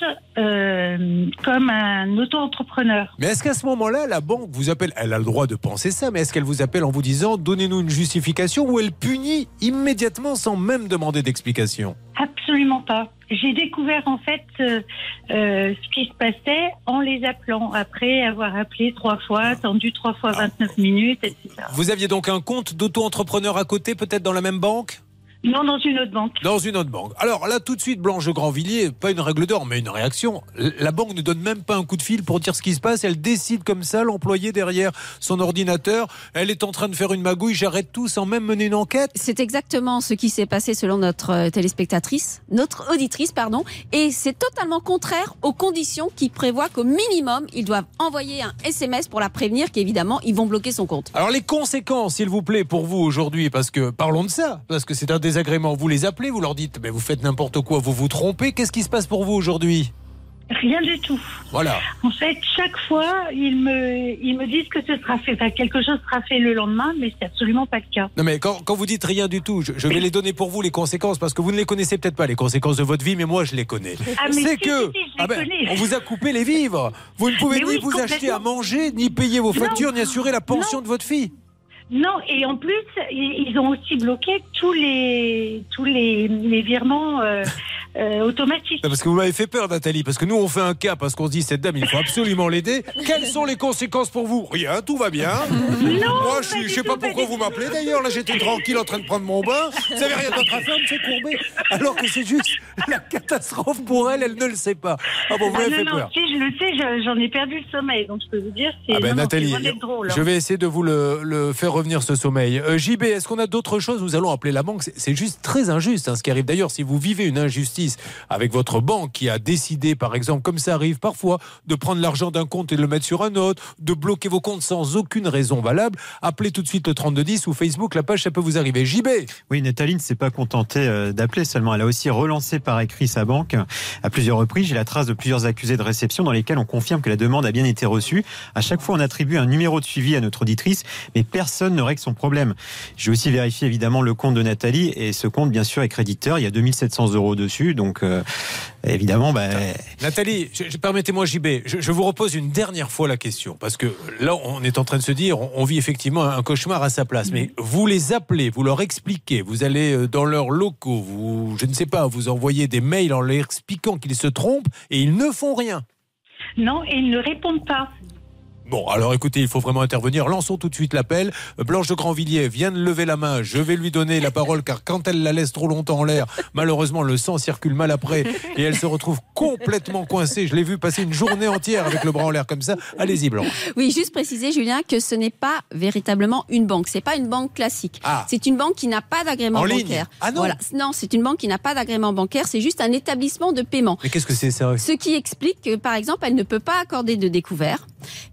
euh, comme un auto-entrepreneur. Mais est-ce qu'à ce moment-là, la banque vous appelle, elle a le droit de penser ça, mais est-ce qu'elle vous appelle en vous disant donnez-nous une justification ou elle punit immédiatement sans même demander d'explication? Absolument pas. J'ai découvert en fait euh, euh, ce qui se passait en les appelant, après avoir appelé trois fois, attendu trois fois vingt-neuf minutes, et cetera. Vous aviez donc un compte d'auto-entrepreneur à côté, peut-être dans la même banque? Non, dans une autre banque. Dans une autre banque. Alors là, tout de suite, Blanche de Grandvilliers, pas une règle d'or, mais une réaction. La banque ne donne même pas un coup de fil pour dire ce qui se passe. Elle décide comme ça, l'employé derrière son ordinateur. Elle est en train de faire une magouille, j'arrête tout sans même mener une enquête. C'est exactement ce qui s'est passé selon notre euh, téléspectatrice, notre auditrice, pardon. Et c'est totalement contraire aux conditions qui prévoient qu'au minimum, ils doivent envoyer un S M S pour la prévenir qu'évidemment, ils vont bloquer son compte. Alors les conséquences, s'il vous plaît, pour vous aujourd'hui, parce que parlons de ça, parce que c'est un désagrément. Vous les appelez, vous leur dites, mais vous faites n'importe quoi, vous vous trompez. Qu'est-ce qui se passe pour vous aujourd'hui? Rien du tout. Voilà. En fait, chaque fois, ils me, ils me disent que ce sera fait, enfin, quelque chose sera fait le lendemain, mais c'est absolument pas le cas. Non mais quand, quand vous dites rien du tout, je, je vais les donner pour vous les conséquences parce que vous ne les connaissez peut-être pas les conséquences de votre vie, mais moi je les connais. Ah, mais c'est si, que si, si, je les ah ben, connais. on vous a coupé les vivres. Vous ne pouvez Mais ni oui, vous acheter complètement. à manger, ni payer vos factures, Non. ni assurer la pension Non. de votre fille. Non, et en plus, ils ils ont aussi bloqué tous les, tous les, les virements euh, euh, automatiques. Non, parce que vous m'avez fait peur, Nathalie, parce que nous on fait un cas parce qu'on se dit cette dame il faut absolument l'aider. Quelles sont les conséquences pour vous? Rien, tout va bien. Moi je suis- je sais pas pourquoi vous m'appelez d'ailleurs. Là j'étais tranquille en train de prendre mon bain. Vous n'avez rien d'autre à faire, monsieur Courbet? Alors que c'est juste la catastrophe pour elle, elle ne le sait pas. Ah bon, vous Ah m'avez non, fait non, peur. si je le sais, je- j'en ai perdu le sommeil, donc je peux vous dire, c'est Ah ben non, non, Nathalie, c'est loin d'être drôle. hein. je vais essayer de vous le, le faire revenir ce sommeil. Euh, J B, est-ce qu'on a d'autres choses? Nous allons appeler la banque. C'est- C'est juste très injuste hein, ce qui arrive. D'ailleurs, si vous vivez une injustice avec votre banque qui a décidé, par exemple, comme ça arrive parfois, de prendre l'argent d'un compte et de le mettre sur un autre, de bloquer vos comptes sans aucune raison valable, appelez tout de suite le trente-deux dix ou Facebook, la page, ça peut vous arriver. J B. Oui, Nathalie ne s'est pas contentée euh, d'appeler seulement. Elle a aussi relancé par écrit sa banque à plusieurs reprises. J'ai la trace de plusieurs accusés de réception dans lesquels on confirme que la demande a bien été reçue. À chaque fois, on attribue un numéro de suivi à notre auditrice, mais personne ne règle son problème. J'ai aussi vérifié évidemment le compte de Nathalie et ce compte, bien sûr, est créditeur. Il y a deux mille sept cents euros dessus. Donc, euh, évidemment, bah, Nathalie, je, je- permettez-moi J B, je, je vous repose une dernière fois la question, parce que là, on est en train de se dire, on, on vit effectivement un cauchemar à sa place, mais vous les appelez, vous leur expliquez, vous allez euh, dans leurs locaux, vous, je ne sais pas, vous envoyez des mails en leur expliquant qu'ils se trompent et ils ne font rien. Non, et ils ne répondent pas. Bon, alors écoutez, il faut vraiment intervenir. Lançons tout de suite l'appel. Blanche de Grandvilliers vient de lever la main. Je vais lui donner la parole car quand elle la laisse trop longtemps en l'air, malheureusement, le sang circule mal après et elle se retrouve complètement coincée. Je l'ai vu passer une journée entière avec le bras en l'air comme ça. Allez-y, Blanche. Oui, juste préciser, Julien, que ce n'est pas véritablement une banque. C'est pas une banque classique. Ah. C'est une banque qui n'a pas d'agrément En ligne. bancaire. Ah non. Voilà. Non, c'est une banque qui n'a pas d'agrément bancaire. C'est juste un établissement de paiement. Mais qu'est-ce que c'est ça? Ce qui explique que, par exemple, elle ne peut pas accorder de découvert et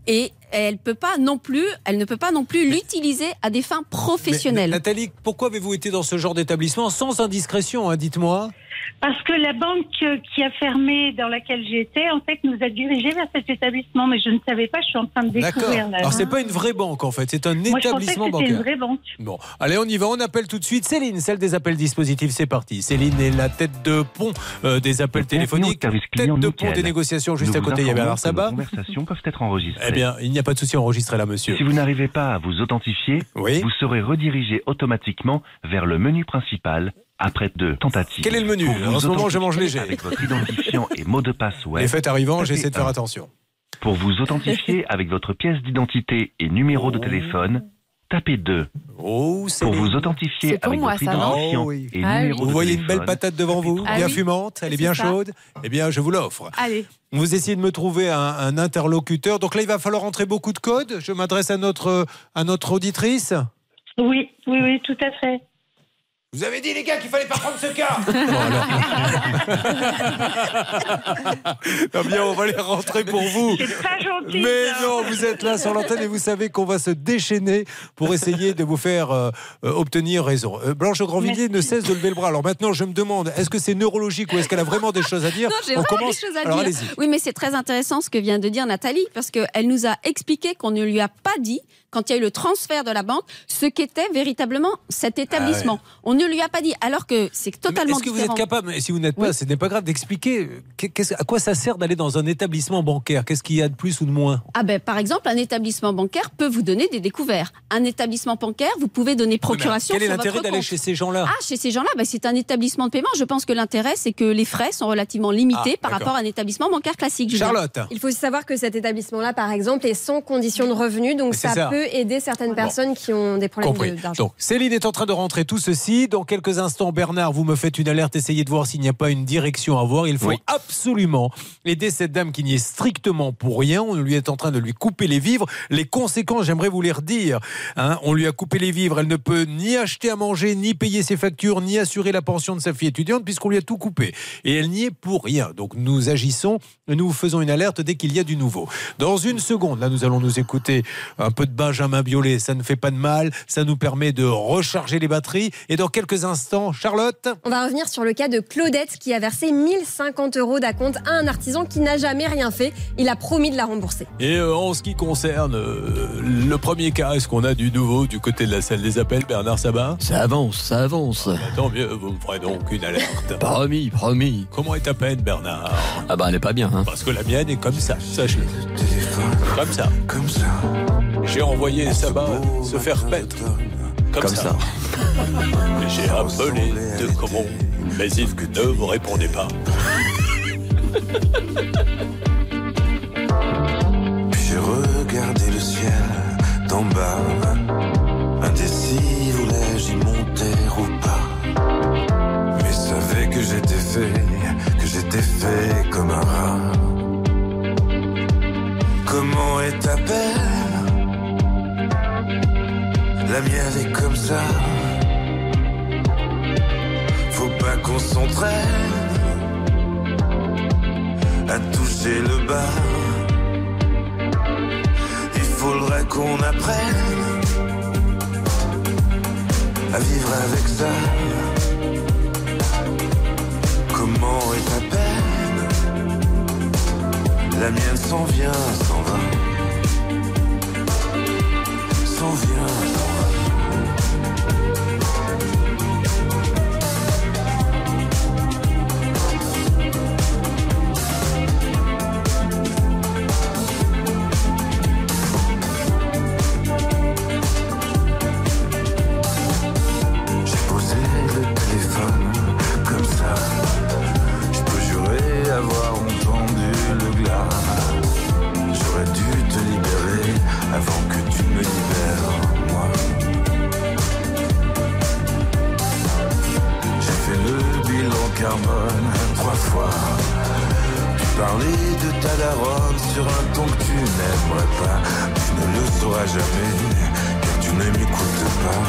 elle peut pas non plus, elle ne peut pas non plus l'utiliser à des fins professionnelles. Mais, Nathalie, pourquoi avez-vous été dans ce genre d'établissement sans indiscrétion, hein, dites-moi? Parce que la banque qui a fermé, dans laquelle j'étais, en fait, nous a dirigés vers cet établissement, mais je ne savais pas, je suis en train de découvrir. D'accord. Là. Alors c'est pas une vraie banque en fait, c'est un Moi, établissement je pensais que bancaire. c'était une vraie banque. Bon, allez, on y va, on appelle tout de suite Céline, celle des appels dispositifs, c'est parti. Céline est la tête de pont euh, des appels téléphoniques, tête de pont des négociations, juste à côté, il y avait Alain Sabat. Vos conversations peuvent être enregistrées. Eh bien, il n'y a pas de souci, enregistrez là, monsieur. Si vous n'arrivez pas à vous authentifier, oui. vous serez redirigé automatiquement vers le menu principal après deux tentatives. Quel est le menu? Pour vous En ce moment, je mange authentifier léger. Avec votre identifiant et mot de passe web. Les fêtes arrivant, j'essaie de faire un. attention. Pour vous authentifier avec votre pièce d'identité et numéro de téléphone, tapez deux. Oh, pour vous authentifier C'est pour avec moi, votre ça, non identifiant Oh, oui. et Ah, numéro oui. de Vous voyez une téléphone, belle patate devant vous, Ah bien oui. fumante, elle est C'est bien ça. chaude. Eh bien, je vous l'offre. Allez. Vous essayez de me trouver un, un interlocuteur. Donc là, il va falloir entrer beaucoup de codes. Je m'adresse à notre, à notre auditrice. Oui, oui, oui, tout à fait. Vous avez dit, les gars, qu'il fallait pas prendre ce cas. Non, bien, on va les rentrer pour vous. C'est pas gentil. Mais ça. non, vous êtes là sur l'antenne et vous savez qu'on va se déchaîner pour essayer de vous faire euh, euh, obtenir raison. Euh, Blanche Grandvilliers ne cesse de lever le bras. Alors maintenant, je me demande, est-ce que c'est neurologique ou est-ce qu'elle a vraiment des choses à dire? Non, j'ai On vraiment commence. des choses à Alors dire. allez-y. Oui, mais c'est très intéressant ce que vient de dire Nathalie, parce qu'elle nous a expliqué qu'on ne lui a pas dit, quand il y a eu le transfert de la banque, ce qu'était véritablement cet établissement. Ah ouais. On ne lui a pas dit, alors que c'est Mais totalement Est-ce que vous différent. êtes capable, et si vous n'êtes pas, Oui. ce n'est pas grave, d'expliquer qu'est-ce- à quoi ça sert d'aller dans un établissement bancaire? Qu'est-ce qu'il y a de plus ou de moins? Ah ben, par exemple, un établissement bancaire peut vous donner des découverts. Un établissement bancaire, vous pouvez donner procuration Quel est sur l'intérêt votre d'aller compte. chez ces gens-là? Ah, chez ces gens-là, ben, c'est un établissement de paiement. Je pense que l'intérêt, c'est que les frais sont relativement limités Ah, par d'accord. rapport à un établissement bancaire classique. Julien. Charlotte. Il faut aussi savoir que cet établissement-là, par exemple, est sans condition de revenu, donc C'est ça, ça. peut aider certaines personnes qui ont des problèmes Compris. de- d'argent. Donc, Céline est en train de rentrer tout ceci. Dans quelques instants, Bernard, vous me faites une alerte. Essayez de voir s'il n'y a pas une direction à voir. Il faut Oui. absolument aider cette dame qui n'y est strictement pour rien. On lui est en train de lui couper les vivres. Les conséquences, j'aimerais vous les redire. Hein, on lui a coupé les vivres. Elle ne peut ni acheter à manger, ni payer ses factures, ni assurer la pension de sa fille étudiante, puisqu'on lui a tout coupé. Et elle n'y est pour rien. Donc, nous agissons et nous vous faisons une alerte dès qu'il y a du nouveau. Dans une seconde, là, nous allons nous écouter un peu de Benjamin Biolay. Ça ne fait pas de mal. Ça nous permet de recharger les batteries. Et dans quelques instants, Charlotte. On va revenir sur le cas de Claudette qui a versé mille cinquante euros d'acompte à un artisan qui n'a jamais rien fait. Il a promis de la rembourser. Et euh, en ce qui concerne euh, le premier cas, est-ce qu'on a du nouveau du côté de la salle des appels, Bernard Sabat? Ça avance, ça avance. Bah, tant mieux, vous me ferez donc une alerte. Promis, promis. Comment est ta peine, Bernard? Ah bah elle est pas bien, hein. Parce que la mienne est comme ça, sache-le. Comme ça. Comme ça. J'ai envoyé Sabat se faire paître. Comme, Comme ça. J'ai appelé de comment, mais il ne me répondait pas. Puis j'ai regardé le ciel d'en bas. Indécis, voulais-je y monter ou pas? Mais savais que j'étais fait, que j'étais fait comme un rat. Comment est ta peine? La mienne est comme ça. Faut pas qu'on s'entraîne à toucher le bas. Il faudrait qu'on apprenne à vivre avec ça. Comment est ta peine? La mienne s'en vient, s'en va. S'en vient, s'en va. J'ai posé le téléphone comme ça. Je peux jurer avoir entendu le glas. J'aurais dû te libérer avant que tu me libères, moi. J'ai fait le bilan carbone trois fois. Tu parlais de ta daronne sur un ton que tu n'aimerais pas. Tu ne le sauras jamais, car tu ne m'écoutes pas.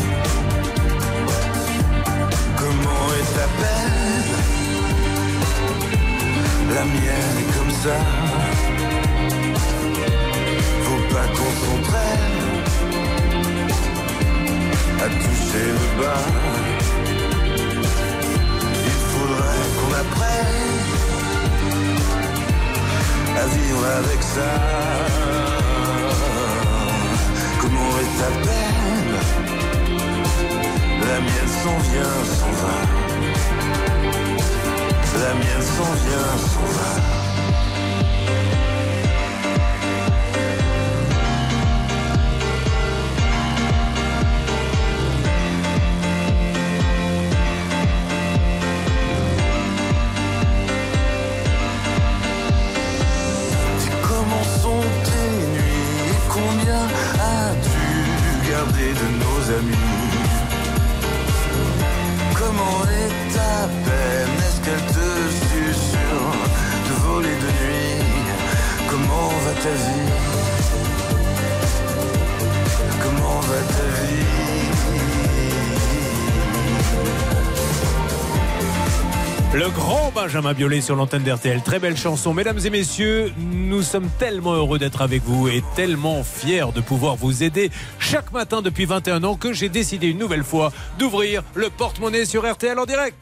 Comment est ta peine? La mienne est comme ça. Faut pas s'entraîne à toucher le bas. Il faudrait qu'on apprenne à vivre avec ça. Comment est ta peine? La mienne s'en vient, s'en va. La mienne s'en vient, s'en va. Combien as-tu gardé de nos amis? Comment est ta peine? Est-ce qu'elle te susurre de voler de nuit? Comment va ta vie? Comment va ta vie? Le grand Benjamin Biolay sur l'antenne d'R T L. Très belle chanson. Mesdames et messieurs, nous sommes tellement heureux d'être avec vous et tellement fiers de pouvoir vous aider chaque matin depuis vingt et un ans que j'ai décidé une nouvelle fois d'ouvrir le porte-monnaie sur R T L en direct.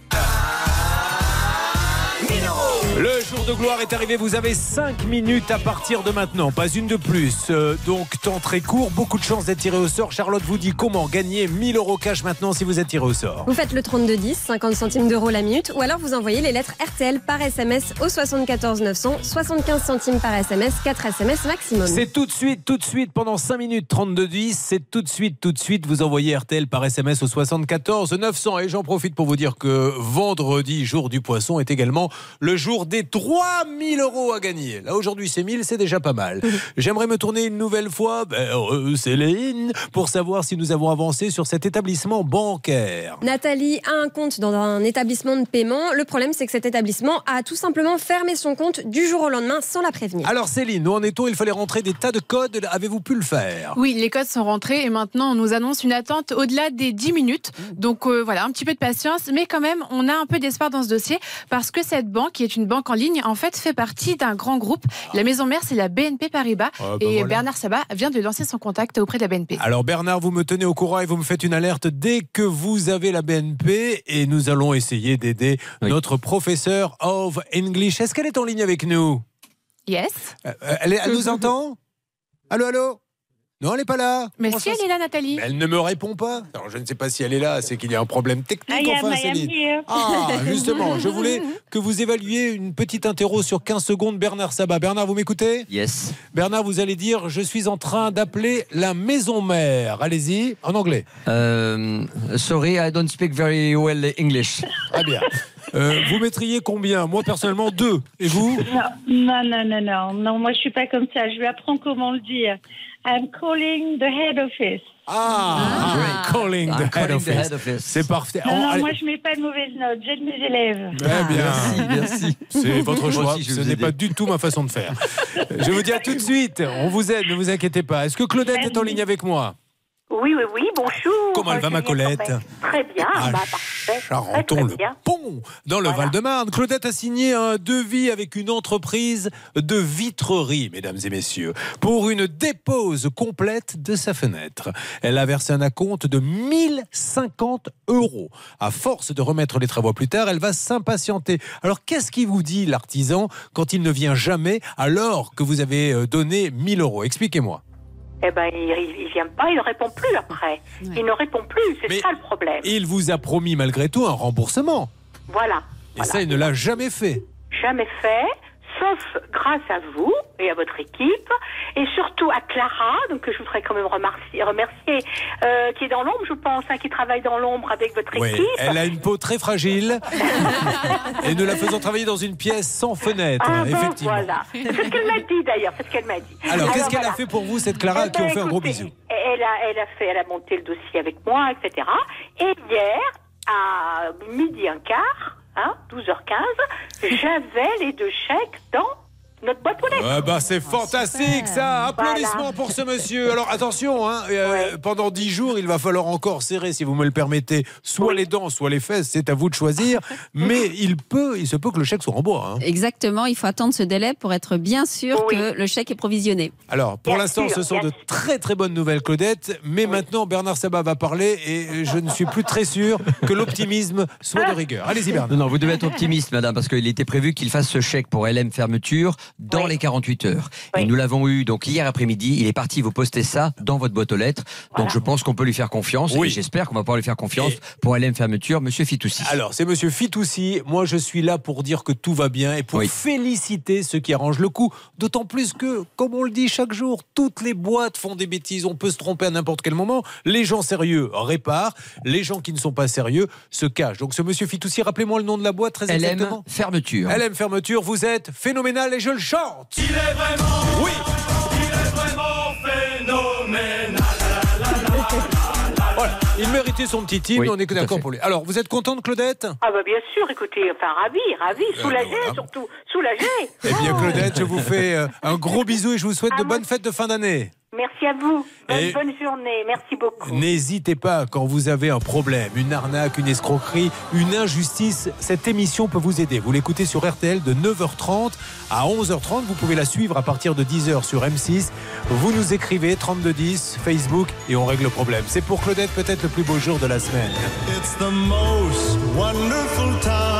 Le jour de gloire est arrivé, vous avez cinq minutes à partir de maintenant, pas une de plus. Euh, donc temps très court, beaucoup de chances d'être tiré au sort. Charlotte vous dit comment gagner mille euros cash maintenant si vous êtes tiré au sort. Vous faites le trente-deux dix, cinquante centimes d'euros la minute, ou alors vous envoyez les lettres R T L par S M S au soixante-quatorze neuf cents, soixante-quinze centimes par S M S, quatre S M S maximum. C'est tout de suite, tout de suite, pendant cinq minutes, trente-deux dix, c'est tout de suite, tout de suite, vous envoyez R T L par S M S au soixante-quatorze neuf cents. Et j'en profite pour vous dire que vendredi, jour du poisson, est également le jour des trois mille euros à gagner. Là, aujourd'hui, c'est mille, c'est déjà pas mal. J'aimerais me tourner une nouvelle fois vers euh, Céline pour savoir si nous avons avancé sur cet établissement bancaire. Nathalie a un compte dans un établissement de paiement. Le problème, c'est que cet établissement a tout simplement fermé son compte du jour au lendemain sans la prévenir. Alors Céline, où en est-on? Il fallait rentrer des tas de codes. Avez-vous pu le faire? Oui, les codes sont rentrés et maintenant on nous annonce une attente au-delà des dix minutes. Donc euh, voilà, un petit peu de patience, mais quand même, on a un peu d'espoir dans ce dossier parce que cette banque, qui est une banque en ligne, en fait, fait partie d'un grand groupe. La maison mère, c'est la B N P Paribas. Ah, bah et voilà. Bernard Sabat vient de lancer son contact auprès de la B N P. Alors Bernard, vous me tenez au courant et vous me faites une alerte dès que vous avez la B N P et nous allons essayer d'aider oui. notre professeur of English. Est-ce qu'elle est en ligne avec nous? Yes. Euh, elle, est, elle nous entend? Allô, allô? Non, elle n'est pas là. Mais Comment si ça, elle est là, Nathalie. elle ne me répond pas. Alors, je ne sais pas si elle est là, c'est qu'il y a un problème technique. I enfin, am, Céline. I am here. Ah, justement, je voulais que vous évaluiez une petite interro sur quinze secondes. Bernard Sabat. Bernard, vous m'écoutez? Yes. Bernard, vous allez dire, je suis en train d'appeler la maison mère. Allez-y, en anglais. Euh, sorry, I don't speak very well English. Très bien. Euh, vous mettriez combien? Moi, personnellement, deux. Et vous? Non, non, non, non, non, moi je suis pas comme ça. Je lui apprends comment le dire. I'm calling the head office. Ah, ah calling, the, head calling office. the head office. C'est parfait. Non, On- non, allez- moi je mets pas de mauvaises notes. J'aide mes élèves. Eh bien, Merci, merci. c'est votre Moi choix. aussi, je vais Ce vous n'est aider. pas du tout ma façon de faire. Je vous dis à tout de suite. On vous aide, ne vous inquiétez pas. Est-ce que Claudette est en ligne avec moi? Oui, oui, oui, bonjour. Comment elle va, ma Julien Colette? Corbet. Très bien, Ah, bah, parfait. Très, Charenton très le bien. Pont, dans le Voilà. Val-de-Marne. Claudette a signé un devis avec une entreprise de vitrerie, mesdames et messieurs, pour une dépose complète de sa fenêtre. Elle a versé un acompte de mille cinquante euros. À force de remettre les travaux plus tard, elle va s'impatienter. Alors, qu'est-ce qui vous dit, l'artisan, quand il ne vient jamais alors que vous avez euh, donné mille euros? Expliquez-moi. Eh ben, il, il vient pas, il ne répond plus après. Il ne répond plus, c'est Mais- ça le problème. Il vous a promis malgré tout un remboursement. Voilà. Et ça, il ne l'a jamais fait. Jamais fait, sauf grâce à vous et à votre équipe, et surtout à Clara, donc que je voudrais quand même remercier, remercier euh, qui est dans l'ombre, je pense, hein, qui travaille dans l'ombre avec votre Oui, équipe. elle a une peau très fragile et nous la faisons travailler dans une pièce sans fenêtre, Ah ben, effectivement. voilà. C'est ce qu'elle m'a dit d'ailleurs, c'est ce qu'elle m'a dit. Alors, qu'est-ce qu'elle voilà. a fait pour vous, cette Clara, Eh qui ben, vous fait un gros écoutez, bisou? Elle a, elle a fait, elle a monté le dossier avec moi, et cetera. Et hier, à midi un quart, hein, douze heures quinze, j'avais les deux chèques dans notre boîte aux lettres. Ah bah c'est fantastique ça. Applaudissements Voilà. pour ce monsieur. Alors attention, hein, euh, pendant dix jours, il va falloir encore serrer, si vous me le permettez, soit les dents, soit les fesses. C'est à vous de choisir. Mais il peut, il se peut que le chèque soit en bois. Hein. Exactement, il faut attendre ce délai pour être bien sûr que le chèque est provisionné. Alors pour Bien l'instant, sûr, ce sont bien de très très bonnes nouvelles, Claudette. Mais maintenant, Bernard Sabat va parler et je ne suis plus très sûr que l'optimisme soit de rigueur. Allez-y, Bernard. Non, non, vous devez être optimiste, madame, parce qu'il était prévu qu'il fasse ce chèque pour L M Fermeture dans les quarante-huit heures. Et nous l'avons eu donc hier après-midi. Il est parti vous poster ça dans votre boîte aux lettres. Donc je pense qu'on peut lui faire confiance. Oui. Et j'espère qu'on va pouvoir lui faire confiance pour L M Fermeture, monsieur Fitoussi. Alors, c'est monsieur Fitoussi. Moi, je suis là pour dire que tout va bien et pour féliciter ceux qui arrangent le coup. D'autant plus que, comme on le dit chaque jour, toutes les boîtes font des bêtises. On peut se tromper à n'importe quel moment. Les gens sérieux réparent. Les gens qui ne sont pas sérieux se cachent. Donc, ce monsieur Fitoussi, rappelez-moi le nom de la boîte très L M exactement. Fermeture. L M Fermeture, vous êtes phénoménal et je le chante. Il est vraiment, oui, il est vraiment phénoménal. Voilà, il méritait son petit team, Oui, on est tout à d'accord fait. pour lui. Alors, vous êtes contente, Claudette? Ah bah bien sûr, écoutez, enfin ravi, ravi, soulagé surtout, soulagé. Eh bien, Claudette, je vous fais euh, un gros bisou et je vous souhaite de bonnes fêtes de fin d'année. Merci à vous. Bonne, Et- bonne journée. Merci beaucoup. N'hésitez pas, quand vous avez un problème, une arnaque, une escroquerie, une injustice, cette émission peut vous aider. Vous l'écoutez sur R T L de neuf heures trente à onze heures trente. Vous pouvez la suivre à partir de dix heures sur M six. Vous nous écrivez trente-deux dix, Facebook, et on règle le problème. C'est pour Claudette peut-être le plus beau jour de la semaine. It's the most wonderful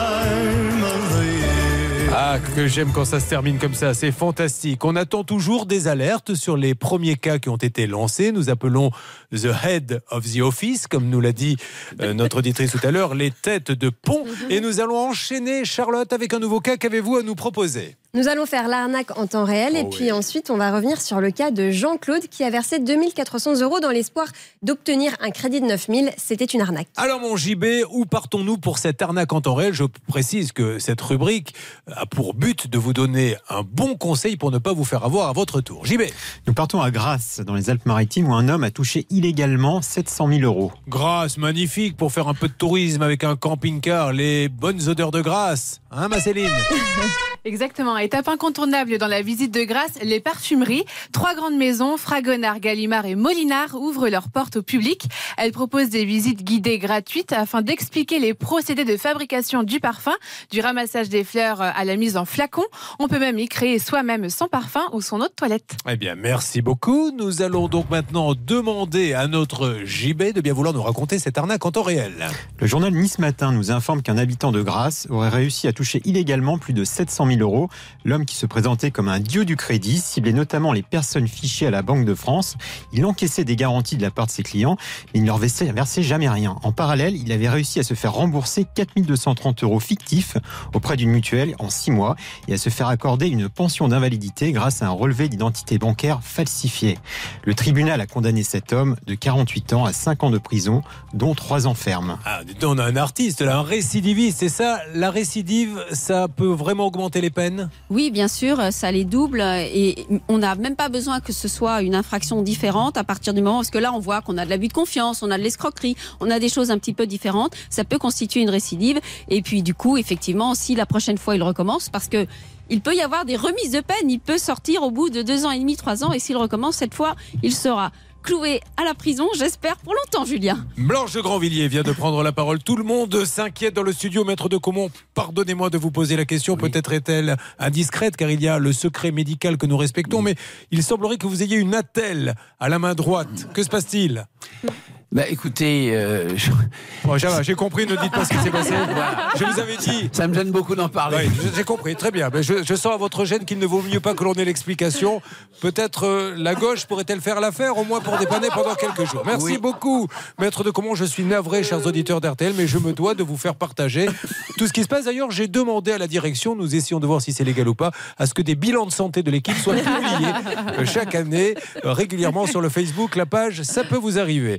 time of the year. Ah, que j'aime quand ça se termine comme ça, c'est fantastique. On attend toujours des alertes sur les premiers cas qui ont été lancés. Nous appelons the head of the office, comme nous l'a dit euh, notre auditrice tout à l'heure, les têtes de pont. Et nous allons enchaîner, Charlotte, avec un nouveau cas. Qu'avez-vous à nous proposer? Nous allons faire l'arnaque en temps réel et puis ensuite on va revenir sur le cas de Jean-Claude qui a versé deux mille quatre cents euros dans l'espoir d'obtenir un crédit de neuf mille. C'était une arnaque. Alors mon J B, où partons-nous pour cette arnaque en temps réel? Je précise que cette rubrique a pour but de vous donner un bon conseil pour ne pas vous faire avoir à votre tour. J B. Nous partons à Grasse, dans les Alpes-Maritimes, où un homme a touché illégalement sept cent mille euros. Grasse, magnifique pour faire un peu de tourisme avec un camping-car, les bonnes odeurs de Grasse, hein ma Céline? Exactement. Étape incontournable dans la visite de Grasse, les parfumeries. Trois grandes maisons, Fragonard, Gallimard et Molinard, ouvrent leurs portes au public. Elles proposent des visites guidées gratuites afin d'expliquer les procédés de fabrication du parfum, du ramassage des fleurs à la mise en flacon. On peut même y créer soi-même son parfum ou son eau de toilette. Eh bien, merci beaucoup. Nous allons donc maintenant demander à notre J B de bien vouloir nous raconter cette arnaque en temps réel. Le journal Nice Matin nous informe qu'un habitant de Grasse aurait réussi à toucher illégalement plus de sept cent mille euros. L'homme, qui se présentait comme un dieu du crédit, ciblait notamment les personnes fichées à la Banque de France. Il encaissait des garanties de la part de ses clients, mais il ne leur versait, versait jamais rien. En parallèle, il avait réussi à se faire rembourser quatre mille deux cent trente euros fictifs auprès d'une mutuelle en six mois et à se faire accorder une pension d'invalidité grâce à un relevé d'identité bancaire falsifié. Le tribunal a condamné cet homme de quarante-huit ans à cinq ans de prison, dont trois ans ferme. Ah, dites donc, on a un artiste là, un récidiviste, c'est ça? La récidive, ça peut vraiment augmenter les peines? Oui, bien sûr, ça les double et on n'a même pas besoin que ce soit une infraction différente à partir du moment, parce que là on voit qu'on a de l'abus de confiance, on a de l'escroquerie, on a des choses un petit peu différentes, ça peut constituer une récidive et puis du coup effectivement si la prochaine fois il recommence, parce que il peut y avoir des remises de peine, il peut sortir au bout de deux ans et demi, trois ans et s'il recommence cette fois, il sera cloué à la prison, j'espère pour longtemps, Julien. Blanche de Grandvilliers vient de prendre la parole. Tout le monde s'inquiète dans le studio. Maître de Caumont, pardonnez-moi de vous poser la question. Oui. Peut-être est-elle indiscrète, car il y a le secret médical que nous respectons, oui. Mais il semblerait que vous ayez une attelle à la main droite. Que se passe-t-il ? Bah écoutez, euh, je... bon, j'ai compris, ne dites pas ce qui s'est passé. Voilà. Je vous avais dit. Ça me gêne beaucoup d'en parler. Oui, j'ai compris, très bien. Mais je, je sens à votre gêne qu'il ne vaut mieux pas que l'on ait l'explication. Peut-être euh, la gauche pourrait-elle faire l'affaire, au moins pour dépanner pendant quelques jours. Merci oui. beaucoup, Maître de Caumont. Je suis navré, chers auditeurs d'R T L, mais je me dois de vous faire partager tout ce qui se passe. D'ailleurs, j'ai demandé à la direction, nous essayons de voir si c'est légal ou pas, à ce que des bilans de santé de l'équipe soient publiés chaque année, régulièrement sur le Facebook, la page, ça peut vous arriver. Très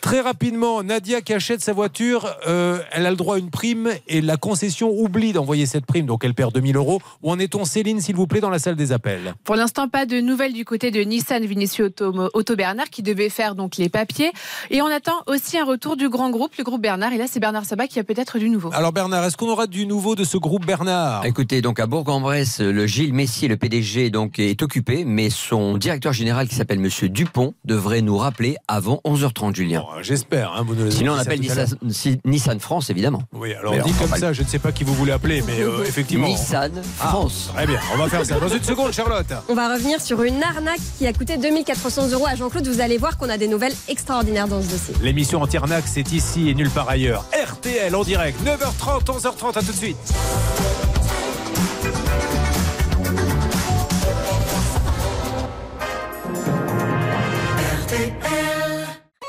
Très rapidement, Nadia qui achète sa voiture, euh, elle a le droit à une prime et la concession oublie d'envoyer cette prime, donc elle perd deux mille euros. Où en est-on, Céline, s'il vous plaît, dans la salle des appels? Pour l'instant, pas de nouvelles du côté de Nissan Vinicius Auto, Auto Bernard qui devait faire donc les papiers. Et on attend aussi un retour du grand groupe, le groupe Bernard. Et là, c'est Bernard Sabat qui a peut-être du nouveau. Alors Bernard, est-ce qu'on aura du nouveau de ce groupe Bernard? Écoutez, donc à Bourg-en-Bresse, le Gilles Messier, le P D G, donc est occupé, mais son directeur général qui s'appelle Monsieur Dupont devrait nous rappeler avant onze heures trente, Julien. Bon, j'espère. Hein, vous nous Sinon, on appelle Nissan, Nissan France, évidemment. Oui, alors mais dit alors, comme on ça, va... je ne sais pas qui vous voulez appeler, mais euh, effectivement. Nissan France. Ah, très bien, on va faire ça. Dans une seconde, Charlotte. On va revenir sur une arnaque qui a coûté deux mille quatre cents euros à Jean-Claude. Vous allez voir qu'on a des nouvelles extraordinaires dans ce dossier. L'émission anti-arnaque, c'est ici et nulle part ailleurs. R T L en direct, neuf heures trente, onze heures trente, à tout de suite. R T L.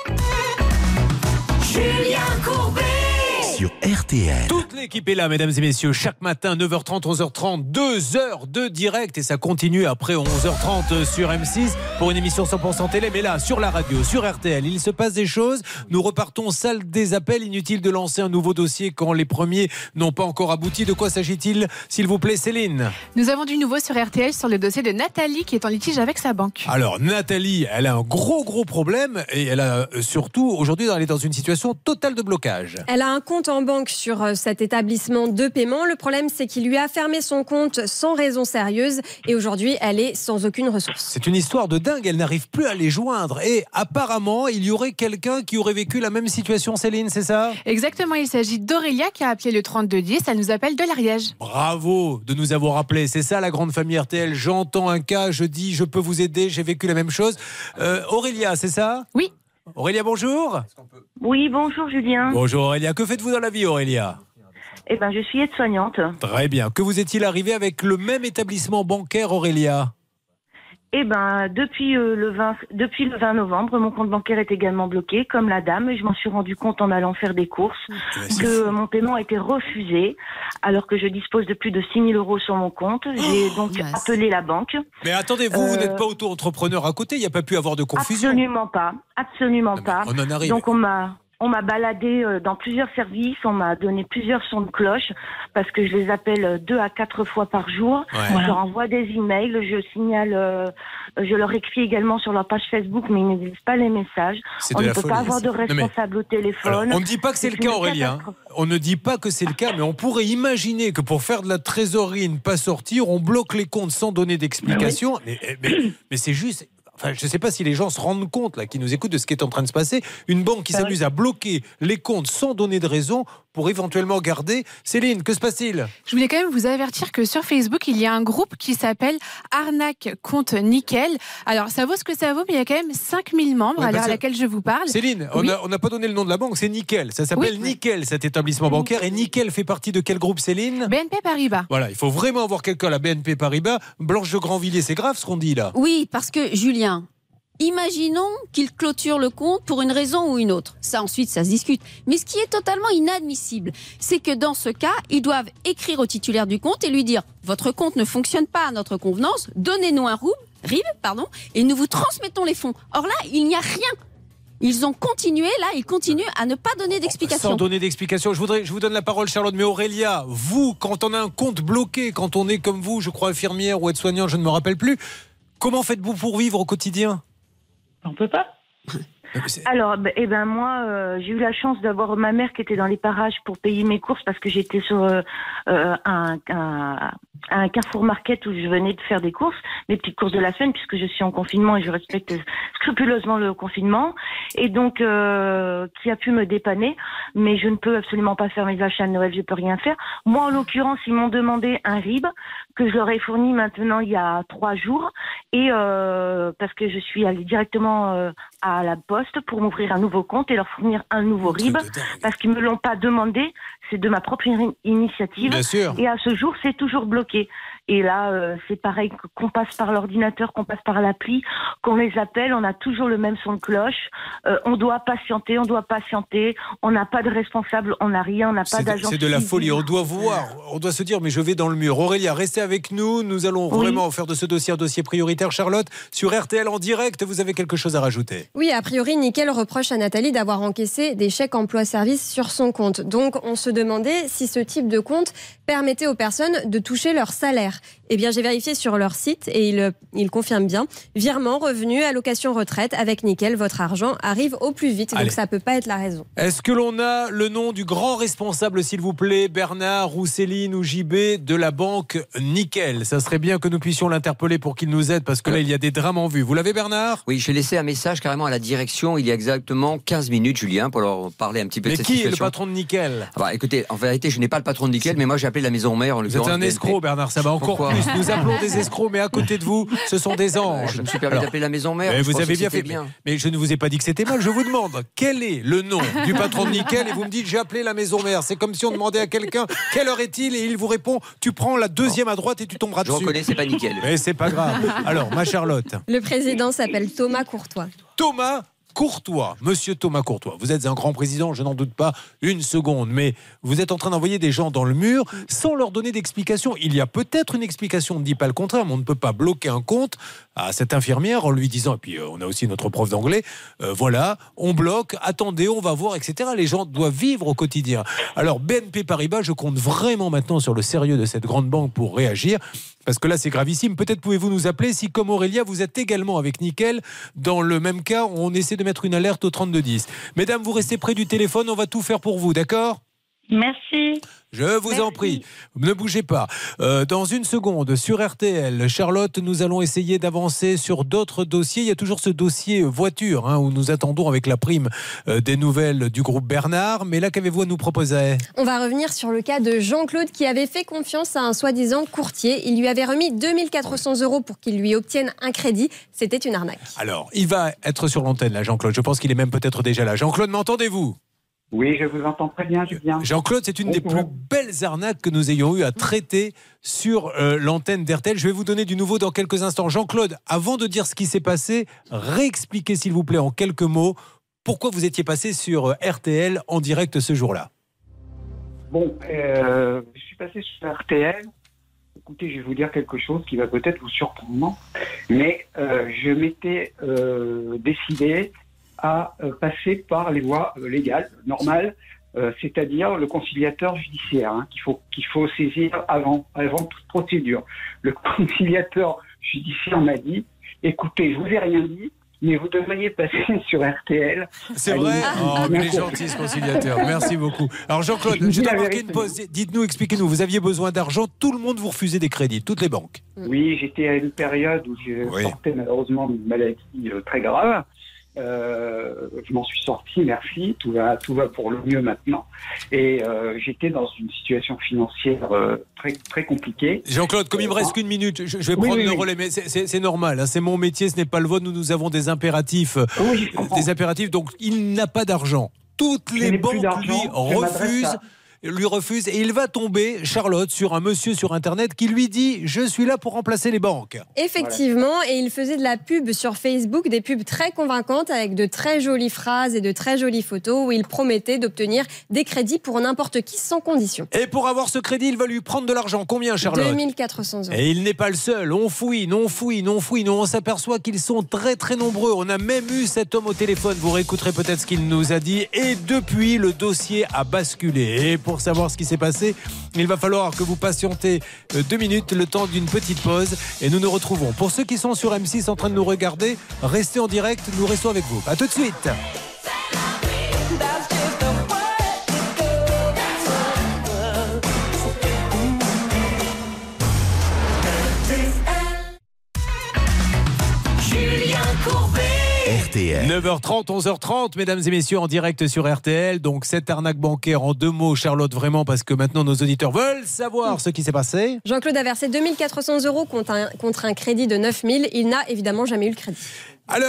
Julien Courbet. Sur R T L. Toute l'équipe est là, mesdames et messieurs. Chaque matin, neuf heures trente, onze heures trente, deux heures de direct. Et ça continue après onze heures trente sur M six pour une émission cent pour cent télé. Mais là, sur la radio, sur R T L, il se passe des choses. Nous repartons salle des appels. Inutile de lancer un nouveau dossier quand les premiers n'ont pas encore abouti. De quoi s'agit-il, s'il vous plaît, Céline? Nous avons du nouveau sur R T L sur le dossier de Nathalie qui est en litige avec sa banque. Alors, Nathalie, elle a un gros, gros problème. Et elle a surtout, aujourd'hui, elle est dans une situation totale de blocage. Elle a un compte en banque sur cet établissement de paiement. Le problème, c'est qu'il lui a fermé son compte sans raison sérieuse et aujourd'hui, elle est sans aucune ressource. C'est une histoire de dingue, elle n'arrive plus à les joindre. Et apparemment, il y aurait quelqu'un qui aurait vécu la même situation, Céline, c'est ça? Exactement, il s'agit d'Aurélia qui a appelé le trente-deux dix. Elle nous appelle de l'Ariège. Bravo de nous avoir appelé. C'est ça la grande famille R T L. J'entends un cas, je dis je peux vous aider, j'ai vécu la même chose. Euh, Aurélia, c'est ça? Oui. Aurélia, bonjour. Oui, bonjour Julien. Bonjour Aurélia, que faites-vous dans la vie, Aurélia? Eh ben, je suis aide-soignante. Très bien. Que vous est-il arrivé avec le même établissement bancaire, Aurélia? Eh ben, depuis, euh, le vingt, depuis le vingt novembre, mon compte bancaire est également bloqué, comme la dame, et je m'en suis rendu compte en allant faire des courses que mon paiement a été refusé, alors que je dispose de plus de six mille euros sur mon compte. J'ai Oh, donc yes. appelé la banque. Mais attendez, vous, vous Euh, n'êtes pas auto-entrepreneur à côté, il n'y a pas pu avoir de confusion? Absolument pas, absolument pas. on en arrive. Donc on m'a... On m'a baladé euh, dans plusieurs services, on m'a donné plusieurs sons de cloche parce que je les appelle deux à quatre fois par jour. Ouais. Je leur envoie des emails, je signale, euh, je leur écris également sur leur page Facebook, mais ils ne lisent pas les messages. C'est On de ne la peut folie. pas avoir de Non, mais- responsable au téléphone. Alors, on ne dit pas que c'est le une cas, Aurélien. catastrophe. On ne dit pas que c'est le cas, mais on pourrait imaginer que pour faire de la trésorerie et ne pas sortir, on bloque les comptes sans donner d'explication. Mais, mais- mais c'est juste. Enfin, je ne sais pas si les gens se rendent compte, là, qui nous écoutent, de ce qui est en train de se passer. Une banque qui s'amuse à bloquer les comptes sans donner de raison pour éventuellement garder. Céline, que se passe-t-il? Je voulais quand même vous avertir que sur Facebook, il y a un groupe qui s'appelle Arnaque Compte Nickel. Alors, ça vaut ce que ça vaut, mais il y a quand même cinq mille membres Ouais, à bah, l'heure à ça- laquelle je vous parle. Céline, on Oui. n'a on n'a pas donné le nom de la banque, c'est Nickel. Ça s'appelle Oui. Nickel, cet établissement bancaire. Et Nickel fait partie de quel groupe, Céline? B N P Paribas. Voilà, il faut vraiment avoir quelqu'un à la B N P Paribas. Blanche de Grandvilliers, c'est grave ce qu'on dit là. Oui, parce que Julien, imaginons qu'il clôture le compte pour une raison ou une autre. Ça, ensuite, ça se discute. Mais ce qui est totalement inadmissible, c'est que dans ce cas, ils doivent écrire au titulaire du compte et lui dire « Votre compte ne fonctionne pas à notre convenance, donnez-nous un rouble, R I B, pardon, et nous vous transmettons les fonds. » Or là, il n'y a rien. Ils ont continué, là, ils continuent à ne pas donner d'explication. Sans donner d'explication, je voudrais, je vous donne la parole, Charlotte. Mais Aurélia, vous, quand on a un compte bloqué, quand on est comme vous, je crois infirmière ou aide-soignante, je ne me rappelle plus, comment faites-vous pour vivre au quotidien? On peut pas. Alors, bah, eh ben moi, euh, j'ai eu la chance d'avoir ma mère qui était dans les parages pour payer mes courses parce que j'étais sur euh, euh, un, un, un Carrefour Market où je venais de faire des courses, mes petites courses de la semaine puisque je suis en confinement et je respecte scrupuleusement le confinement. Et donc, euh, qui a pu me dépanner, mais je ne peux absolument pas faire mes achats de Noël, je peux rien faire. Moi, en l'occurrence, ils m'ont demandé un R I B que je leur ai fourni maintenant il y a trois jours et euh, parce que je suis allée directement euh, à la poste pour m'ouvrir un nouveau compte et leur fournir un nouveau R I B parce qu'ils me l'ont pas demandé, c'est de ma propre in- initiative. Bien sûr. Et à ce jour, c'est toujours bloqué. Et là, euh, c'est pareil, qu'on passe par l'ordinateur, qu'on passe par l'appli, qu'on les appelle, on a toujours le même son de cloche. Euh, on doit patienter, on doit patienter. On n'a pas de responsable, on n'a rien, on n'a pas d'agent. C'est de la folie. On doit voir, on doit se dire, mais je vais dans le mur. Aurélia, restez avec nous. Nous allons oui. vraiment faire de ce dossier un dossier prioritaire. Charlotte, sur R T L en direct, vous avez quelque chose à rajouter? Oui, a priori, Nickel reproche à Nathalie d'avoir encaissé des chèques emploi-service sur son compte. Donc, on se demandait si ce type de compte permettait aux personnes de toucher leur salaire. Eh bien, j'ai vérifié sur leur site et ils il confirment bien. Virement, revenu, allocation retraite, avec Nickel, votre argent arrive au plus vite. Allez. Donc, ça peut pas être la raison. Est-ce que l'on a le nom du grand responsable, s'il vous plaît, Bernard ou Céline ou J B de la banque Nickel? Ça serait bien que nous puissions l'interpeller pour qu'il nous aide, parce que là, il y a des drames en vue. Vous l'avez, Bernard? Oui, j'ai laissé un message carrément à la direction il y a exactement quinze minutes, Julien, pour leur parler un petit peu mais de cette situation. situation. Mais qui est le patron de Nickel? Ah bah, écoutez, en vérité, je n'ai pas le patron de Nickel, mais moi j'ai appelé la maison mère. En vous êtes un escroc, Bernard, ça va encore Pourquoi? plus. Nous appelons des escrocs, mais à côté de vous, ce sont des anges. Je me suis permis d'appeler la maison mère. Mais je vous avez bien fait. bien. Mais je ne vous ai pas dit que c'était mal. Je vous demande quel est le nom du patron de Nickel et vous me dites j'ai appelé la maison mère. C'est comme si on demandait à quelqu'un quelle heure est-il et il vous répond tu prends la deuxième à droite et tu tomberas Je dessus. Je reconnais, c'est pas Nickel. Mais c'est pas grave. Alors, ma Charlotte. Le président s'appelle Thomas Courtois. Thomas Courtois, monsieur Thomas Courtois, vous êtes un grand président, je n'en doute pas une seconde, mais vous êtes en train d'envoyer des gens dans le mur sans leur donner d'explication. Il y a peut-être une explication, on ne dit pas le contraire, mais on ne peut pas bloquer un compte à cette infirmière en lui disant, et puis euh, on a aussi notre prof d'anglais, euh, voilà, on bloque, attendez, on va voir, et cetera. Les gens doivent vivre au quotidien. Alors B N P Paribas, je compte vraiment maintenant sur le sérieux de cette grande banque pour réagir. Parce que là, c'est gravissime. Peut-être pouvez-vous nous appeler si, comme Aurélia, vous êtes également avec Nickel. Dans le même cas, on essaie de mettre une alerte au trente-deux dix. Mesdames, vous restez près du téléphone, on va tout faire pour vous, d'accord ? Merci. Je vous Merci. en prie, ne bougez pas. Euh, dans une seconde, sur R T L, Charlotte, nous allons essayer d'avancer sur d'autres dossiers. Il y a toujours ce dossier voiture, hein, où nous attendons avec la prime euh, des nouvelles du groupe Bernard. Mais là, qu'avez-vous à nous proposer ? On va revenir sur le cas de Jean-Claude qui avait fait confiance à un soi-disant courtier. Il lui avait remis deux mille quatre cents euros pour qu'il lui obtienne un crédit. C'était une arnaque. Alors, il va être sur l'antenne, là, Jean-Claude. Je pense qu'il est même peut-être déjà là. Jean-Claude, m'entendez-vous ? Oui, je vous entends très bien, Julien. Jean-Claude, c'est une des plus belles arnaques que nous ayons eu à traiter sur euh, l'antenne d'R T L. Je vais vous donner du nouveau dans quelques instants. Jean-Claude, avant de dire ce qui s'est passé, réexpliquez s'il vous plaît en quelques mots pourquoi vous étiez passé sur R T L en direct ce jour-là. Bon, euh, je suis passé sur R T L. Écoutez, je vais vous dire quelque chose qui va peut-être vous surprendre, mais euh, je m'étais euh, décidé à euh, passer par les voies euh, légales, normales, euh, c'est-à-dire le conciliateur judiciaire, hein, qu'il faut, qu'il faut saisir avant, avant toute procédure. Le conciliateur judiciaire m'a dit, écoutez, je vous ai rien dit, mais vous devriez passer sur R T L. C'est vrai ? Oh, mais il est gentil ce conciliateur, merci beaucoup. Alors Jean-Claude, je, je dois marquer une pause. Dites-nous, expliquez-nous, vous aviez besoin d'argent, tout le monde vous refusait des crédits, toutes les banques. Oui, j'étais à une période où je oui. sortais malheureusement d'une maladie euh, très grave. Euh, je m'en suis sorti, merci, tout va, tout va pour le mieux maintenant. Et euh, j'étais dans une situation financière euh, très, très compliquée. Jean-Claude, comme il me reste qu'une minute, je, je vais oui, prendre oui, le oui. relais, mais c'est, c'est, c'est normal, hein, c'est mon métier, ce n'est pas le vôtre, nous, nous avons des impératifs, oui, des impératifs, donc il n'a pas d'argent. Toutes les banques lui refusent. lui refuse et il va tomber, Charlotte, sur un monsieur sur Internet qui lui dit « Je suis là pour remplacer les banques ». Effectivement, voilà. Et il faisait de la pub sur Facebook, des pubs très convaincantes avec de très jolies phrases et de très jolies photos où il promettait d'obtenir des crédits pour n'importe qui sans condition. Et pour avoir ce crédit, il va lui prendre de l'argent. Combien, Charlotte ? deux mille quatre cents euros. Et il n'est pas le seul. On fouine, on fouine, on fouine. On s'aperçoit qu'ils sont très très nombreux. On a même eu cet homme au téléphone. Vous réécouterez peut-être ce qu'il nous a dit. Et depuis, le dossier a basculé. Et pour savoir ce qui s'est passé, il va falloir que vous patientez deux minutes, le temps d'une petite pause, et nous nous retrouvons. Pour ceux qui sont sur M six en train de nous regarder, restez en direct, nous restons avec vous. À tout de suite. Julien Courbet. R T L. neuf heures trente, onze heures trente, mesdames et messieurs, en direct sur R T L. Donc, cette arnaque bancaire en deux mots, Charlotte, vraiment, parce que maintenant nos auditeurs veulent savoir ce qui s'est passé. Jean-Claude a versé deux mille quatre cents euros contre un, contre un crédit de neuf mille. Il n'a évidemment jamais eu le crédit. Alors,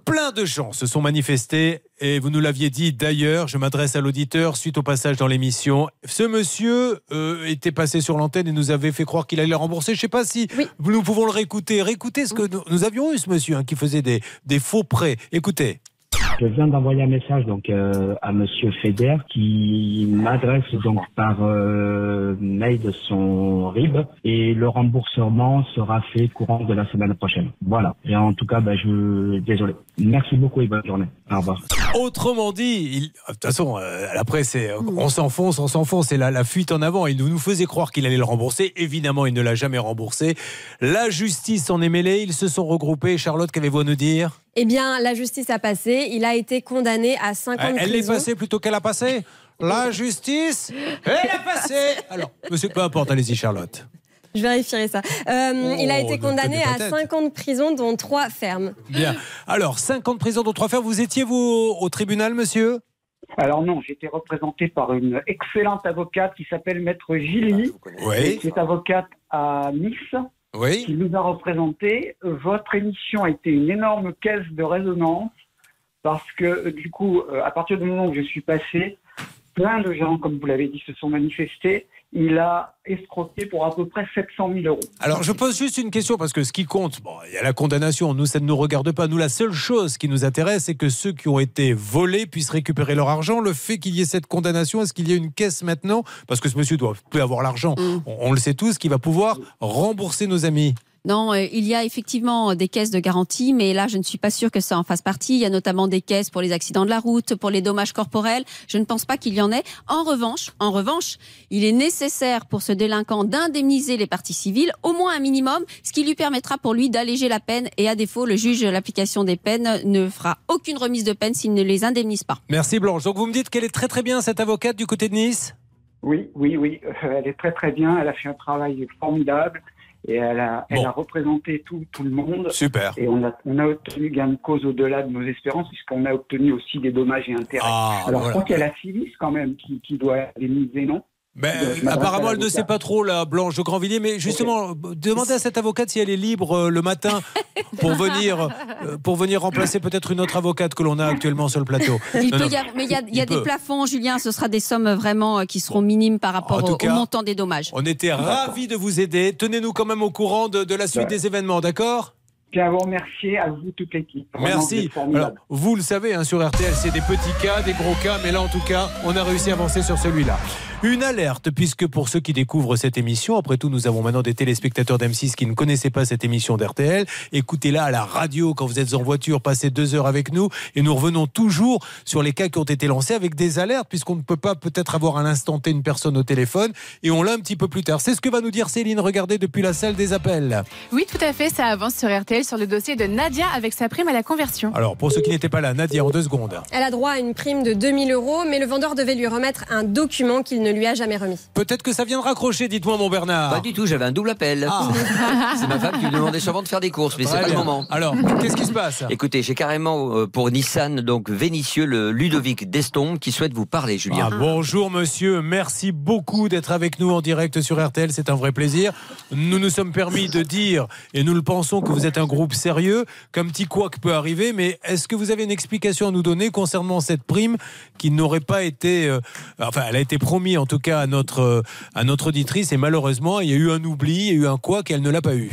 Plein de gens se sont manifestés et vous nous l'aviez dit d'ailleurs, je m'adresse à l'auditeur suite au passage dans l'émission. Ce monsieur euh, était passé sur l'antenne et nous avait fait croire qu'il allait le rembourser. Je ne sais pas si oui. nous pouvons le réécouter. Réécoutez ce que nous, nous avions eu, ce monsieur hein, qui faisait des, des faux prêts. Écoutez. Je viens d'envoyer un message donc euh, à Monsieur Feder qui m'adresse donc par euh, mail de son R I B et le remboursement sera fait courant de la semaine prochaine. Voilà. Et en tout cas, ben, je désolé. Merci beaucoup et bonne journée. Au revoir. Autrement dit, il... de toute façon, euh, après, c'est, on s'enfonce, on s'enfonce, c'est la, la fuite en avant. Il nous faisait croire qu'il allait le rembourser. Évidemment, il ne l'a jamais remboursé. La justice en est mêlée. Ils se sont regroupés. Charlotte, qu'avez-vous à nous dire ? Eh bien, la justice a passé. Il a été condamné à cinq ans de prison. Elle est passée plutôt qu'elle a passé ? La justice, elle a passé. Alors, monsieur, peu importe, allez-y, Charlotte. Je vérifierai ça. Euh, oh, il a été condamné à cinq ans de prison, dont trois fermes. Bien. Alors, cinq ans de prison, dont trois fermes. Vous étiez, vous, au, au tribunal, monsieur ? Alors non, j'ai été représenté par une excellente avocate qui s'appelle Maître Gilly, oui. qui est avocate à Nice, oui. qui nous a représenté. Votre émission a été une énorme caisse de résonance parce que, du coup, à partir du moment où je suis passé, plein de gens, comme vous l'avez dit, se sont manifestés. Il a escroqué pour à peu près sept cent mille euros. Alors, je pose juste une question, parce que ce qui compte, bon, il y a la condamnation. Nous, ça ne nous regarde pas. Nous, la seule chose qui nous intéresse, c'est que ceux qui ont été volés puissent récupérer leur argent. Le fait qu'il y ait cette condamnation, est-ce qu'il y a une caisse maintenant ? Parce que ce monsieur doit plus avoir l'argent. Mmh. On, on le sait tous, qui va pouvoir rembourser nos amis. Non, euh, il y a effectivement des caisses de garantie, mais là, je ne suis pas sûre que ça en fasse partie. Il y a notamment des caisses pour les accidents de la route, pour les dommages corporels. Je ne pense pas qu'il y en ait. En revanche, en revanche, il est nécessaire pour ce délinquant d'indemniser les parties civiles, au moins un minimum, ce qui lui permettra pour lui d'alléger la peine. Et à défaut, le juge de l'application des peines ne fera aucune remise de peine s'il ne les indemnise pas. Merci Blanche. Donc vous me dites qu'elle est très très bien, cette avocate du côté de Nice ? Oui, oui, oui. Euh, elle est très très bien. Elle a fait un travail formidable. Et elle a, bon. elle a représenté tout, tout le monde. Super. Et on a, on a obtenu gain de cause au-delà de nos espérances, puisqu'on a obtenu aussi des dommages et intérêts. Ah, Alors, voilà. je crois qu'il y a la Civis quand même qui, qui doit indemniser, non ? Ben, apparemment, elle ne sait pas trop, la Blanche de Grandvilliers, mais justement, okay. demandez à cette avocate si elle est libre euh, le matin pour venir, euh, pour venir remplacer peut-être une autre avocate que l'on a actuellement sur le plateau. Il non, peut non. y avoir, mais il y a, il y a il des peut. plafonds, Julien, ce sera des sommes vraiment qui seront minimes par rapport au, cas, au montant des dommages. On était ravis de vous aider. Tenez-nous quand même au courant de, de la suite ouais. des événements, d'accord ? Je tiens à vous remercier, à vous, toute l'équipe. Vraiment, merci. Alors, vous le savez, hein, sur R T L, c'est des petits cas, des gros cas, mais là, en tout cas, on a réussi à avancer sur celui-là. Une alerte, puisque pour ceux qui découvrent cette émission, après tout, nous avons maintenant des téléspectateurs d'M six qui ne connaissaient pas cette émission d'R T L. Écoutez-la à la radio quand vous êtes en voiture, passez deux heures avec nous et nous revenons toujours sur les cas qui ont été lancés avec des alertes, puisqu'on ne peut pas peut-être avoir à l'instant T une personne au téléphone et on l'a un petit peu plus tard. C'est ce que va nous dire Céline, regardez depuis la salle des appels. Oui, tout à fait, ça avance sur R T L sur le dossier de Nadia avec sa prime à la conversion. Alors, pour ceux qui n'étaient pas là, Nadia, en deux secondes. Elle a droit à une prime de deux mille euros, mais le vendeur devait lui remettre un document qu'il ne lui a jamais remis. Peut-être que ça vient de raccrocher, dites-moi mon Bernard. Pas du tout, j'avais un double appel. Ah. C'est ma femme qui me demandait sûrement de faire des courses, mais Très c'est pas bien. le moment. Alors, qu'est-ce qui se passe ? Écoutez, j'ai carrément euh, pour Nissan, donc Vénitieux, le Ludovic Destombe qui souhaite vous parler, Julien. Ah, bonjour monsieur, merci beaucoup d'être avec nous en direct sur R T L, c'est un vrai plaisir. Nous nous sommes permis de dire, et nous le pensons, que vous êtes un groupe sérieux, qu'un petit couac peut arriver, mais est-ce que vous avez une explication à nous donner concernant cette prime qui n'aurait pas été, euh, enfin elle a été promise en tout cas à notre, euh, à notre auditrice et malheureusement il y a eu un oubli, il y a eu un couac et elle ne l'a pas eu.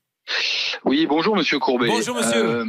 Oui, bonjour Monsieur Courbet. Bonjour Monsieur. Euh,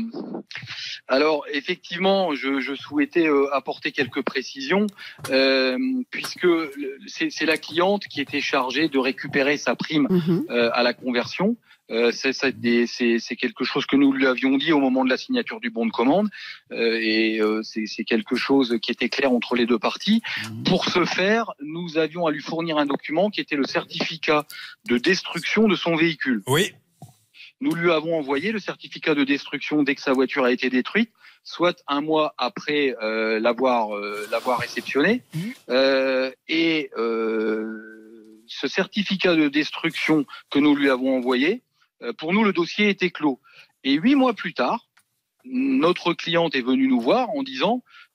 alors effectivement, je, je souhaitais euh, apporter quelques précisions euh, puisque le, c'est, c'est la cliente qui était chargée de récupérer sa prime mmh. euh, à la conversion. Euh, c'est, c'est, des, c'est, c'est quelque chose que nous lui avions dit au moment de la signature du bon de commande euh, et euh, c'est, c'est quelque chose qui était clair entre les deux parties. Mmh. Pour ce faire, nous avions à lui fournir un document qui était le certificat de destruction de son véhicule. Oui. Nous lui avons envoyé le certificat de destruction dès que sa voiture a été détruite, soit un mois après euh, l'avoir, euh, l'avoir réceptionné. Mmh. Euh, et euh, ce certificat de destruction que nous lui avons envoyé, euh, pour nous, le dossier était clos. Et huit mois plus tard, notre cliente est venue nous voir en disant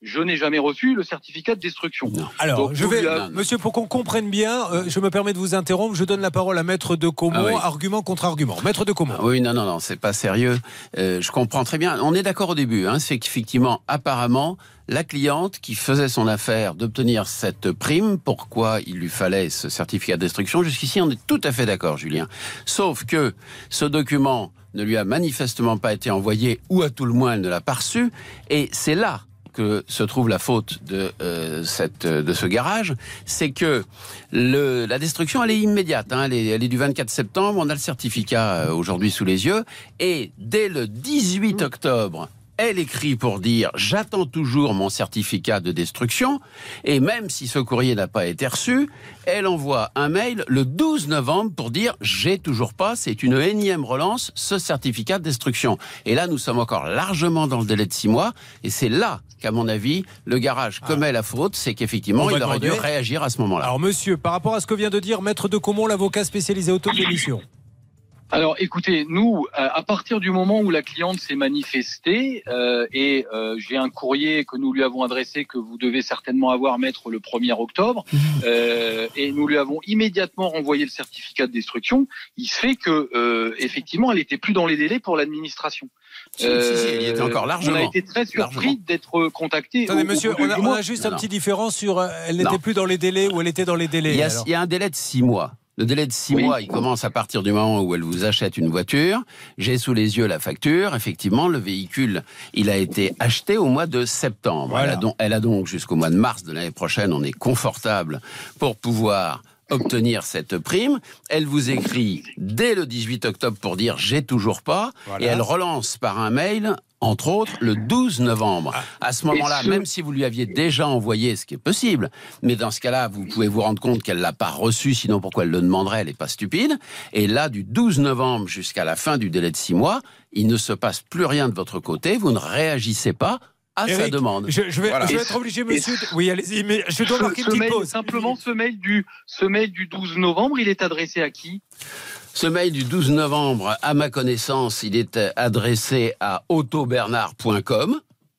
je n'ai jamais reçu le certificat de destruction. Non. Alors, Donc, je vais, a... monsieur, pour qu'on comprenne bien, euh, je me permets de vous interrompre, je donne la parole à Maître de Caumont, Ah oui. argument contre argument. Maître de Caumont. Ah oui, non, non, non, c'est pas sérieux. Euh, je comprends très bien. On est d'accord au début, hein, c'est qu'effectivement, apparemment, la cliente qui faisait son affaire d'obtenir cette prime, pourquoi il lui fallait ce certificat de destruction, jusqu'ici, on est tout à fait d'accord, Julien. Sauf que ce document ne lui a manifestement pas été envoyé, ou à tout le moins, elle ne l'a pas reçu, et c'est là que se trouve la faute de euh, cette de ce garage, c'est que le, la destruction elle est immédiate, hein, elle, est, elle est du vingt-quatre septembre, on a le certificat euh, aujourd'hui sous les yeux, et dès le dix-huit octobre, elle écrit pour dire « J'attends toujours mon certificat de destruction » et même si ce courrier n'a pas été reçu, elle envoie un mail le douze novembre pour dire « J'ai toujours pas, c'est une énième relance, ce certificat de destruction ». Et là, nous sommes encore largement dans le délai de six mois et c'est là qu'à mon avis, le garage commet ah. la faute, c'est qu'effectivement, il aurait dû réagir à ce moment-là. Alors monsieur, par rapport à ce que vient de dire Maître de Caumont, l'avocat spécialisé autodémission. Alors, écoutez, nous, à partir du moment où la cliente s'est manifestée, euh, et euh, j'ai un courrier que nous lui avons adressé, que vous devez certainement avoir, maître, le premier octobre, euh, et nous lui avons immédiatement renvoyé le certificat de destruction, il se fait que, euh, effectivement, elle n'était plus dans les délais pour l'administration. Si, euh, si, si, il était encore largement. On a été très surpris d'être contacté. Attendez, au, monsieur, au on, a, on a juste non, un non. petit différent sur euh, elle n'était plus dans les délais ou elle était dans les délais. Il y a, il y a un délai de six mois. Le délai de six oui. mois, il commence à partir du moment où elle vous achète une voiture. J'ai sous les yeux la facture. Effectivement, le véhicule, il a été acheté au mois de septembre. Voilà. Elle, a donc, elle a donc jusqu'au mois de mars de l'année prochaine, on est confortable pour pouvoir obtenir cette prime. Elle vous écrit dès le dix-huit octobre pour dire « j'ai toujours pas voilà. » et elle relance par un mail, entre autres, le douze novembre. À ce moment-là, ce... même si vous lui aviez déjà envoyé, ce qui est possible, mais dans ce cas-là, vous pouvez vous rendre compte qu'elle l'a pas reçu, sinon pourquoi elle le demanderait, elle n'est pas stupide. Et là, du douze novembre jusqu'à la fin du délai de six mois, il ne se passe plus rien de votre côté, vous ne réagissez pas à Eric, sa demande. Je, je, vais, voilà. je vais être obligé, monsieur. De... Oui, allez-y, mais je dois marquer une petite pause. Simplement, ce mail, du, ce mail du douze novembre, il est adressé à qui ? Ce mail du douze novembre, à ma connaissance, il est adressé à autobernard point com,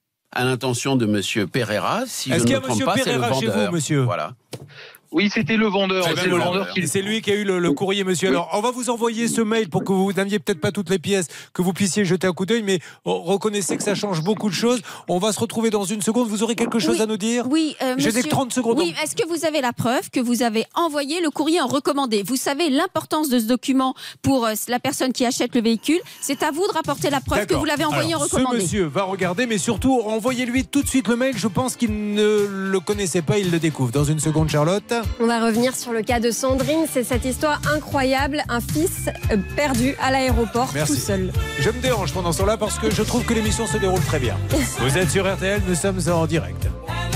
à l'intention de monsieur Pereira. Si je ne me trompe pas, c'est le vendeur. Chez vous, monsieur ? Voilà. Oui, c'était le vendeur. C'est, le vendeur qui... c'est lui qui a eu le, le courrier, monsieur. Oui. Alors, on va vous envoyer ce mail pour que vous n'aviez peut-être pas toutes les pièces, que vous puissiez jeter un coup d'œil, mais reconnaissez que ça change beaucoup de choses. On va se retrouver dans une seconde. Vous aurez quelque chose oui. à nous dire ? Oui, euh, j'ai monsieur... des trente secondes. Oui, est-ce que vous avez la preuve que vous avez envoyé le courrier en recommandé ? Vous savez l'importance de ce document pour euh, la personne qui achète le véhicule. C'est à vous de rapporter la preuve D'accord. que vous l'avez envoyé Alors, en recommandé. Ce monsieur va regarder, mais surtout, envoyez-lui tout de suite le mail. Je pense qu'il ne le connaissait pas, il le découvre. Dans une seconde, Charlotte. On va revenir sur le cas de Sandrine, c'est cette histoire incroyable, un fils perdu à l'aéroport Merci. tout seul. Je me dérange pendant ce temps-là parce que je trouve que l'émission se déroule très bien. Vous êtes sur R T L, nous sommes en direct.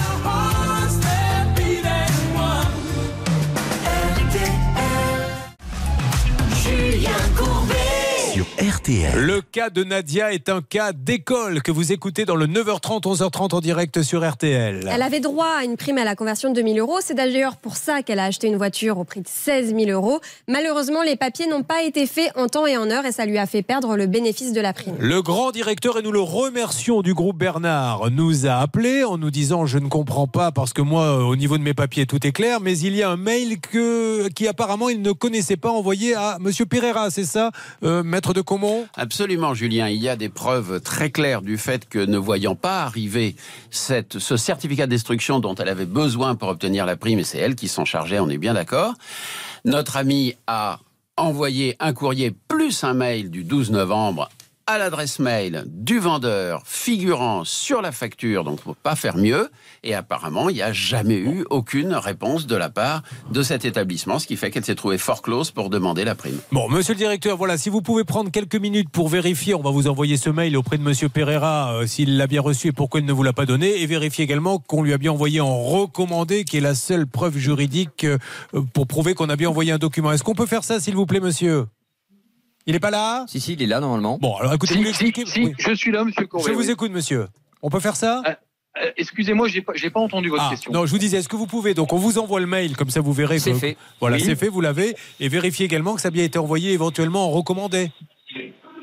Julien Courbet. Sur R T L. Le cas de Nadia est un cas d'école que vous écoutez dans le neuf heures trente, onze heures trente en direct sur R T L. Elle avait droit à une prime à la conversion de deux mille euros. C'est d'ailleurs pour ça qu'elle a acheté une voiture au prix de seize mille euros. Malheureusement, les papiers n'ont pas été faits en temps et en heure et ça lui a fait perdre le bénéfice de la prime. Le grand directeur, et nous le remercions du groupe Bernard, nous a appelé en nous disant « Je ne comprends pas parce que moi, au niveau de mes papiers, tout est clair, mais il y a un mail que, qui apparemment il ne connaissait pas envoyé à monsieur Pereira, c'est ça, euh, maître de Caumont ?» Absolument, Julien. Il y a des preuves très claires du fait que, ne voyant pas arriver cette, ce certificat de destruction dont elle avait besoin pour obtenir la prime, et c'est elle qui s'en chargeait, on est bien d'accord, notre ami a envoyé un courrier plus un mail du douze novembre à l'adresse mail du vendeur figurant sur la facture, donc il ne faut pas faire mieux. Et apparemment, il n'y a jamais eu aucune réponse de la part de cet établissement, ce qui fait qu'elle s'est trouvée fort close pour demander la prime. Bon, monsieur le directeur, voilà, si vous pouvez prendre quelques minutes pour vérifier, on va vous envoyer ce mail auprès de monsieur Pereira, euh, s'il l'a bien reçu et pourquoi il ne vous l'a pas donné, et vérifier également qu'on lui a bien envoyé en recommandé, qui est la seule preuve juridique euh, pour prouver qu'on a bien envoyé un document. Est-ce qu'on peut faire ça, s'il vous plaît, monsieur ? Il n'est pas là ? Si, si, il est là, normalement. Bon, alors écoutez, si, vous l'expliquez. Si, si oui. Je suis là, monsieur Courbet. Je vous oui. écoute, monsieur. On peut faire ça ? euh, euh, Excusez-moi, j'ai pas, j'ai pas entendu votre ah, question. Non, je vous disais, est-ce que vous pouvez, donc on vous envoie le mail, comme ça vous verrez. C'est que, fait. Voilà, oui. c'est fait, vous l'avez. Et vérifiez également que ça a bien été envoyé éventuellement en recommandé. D'accord ?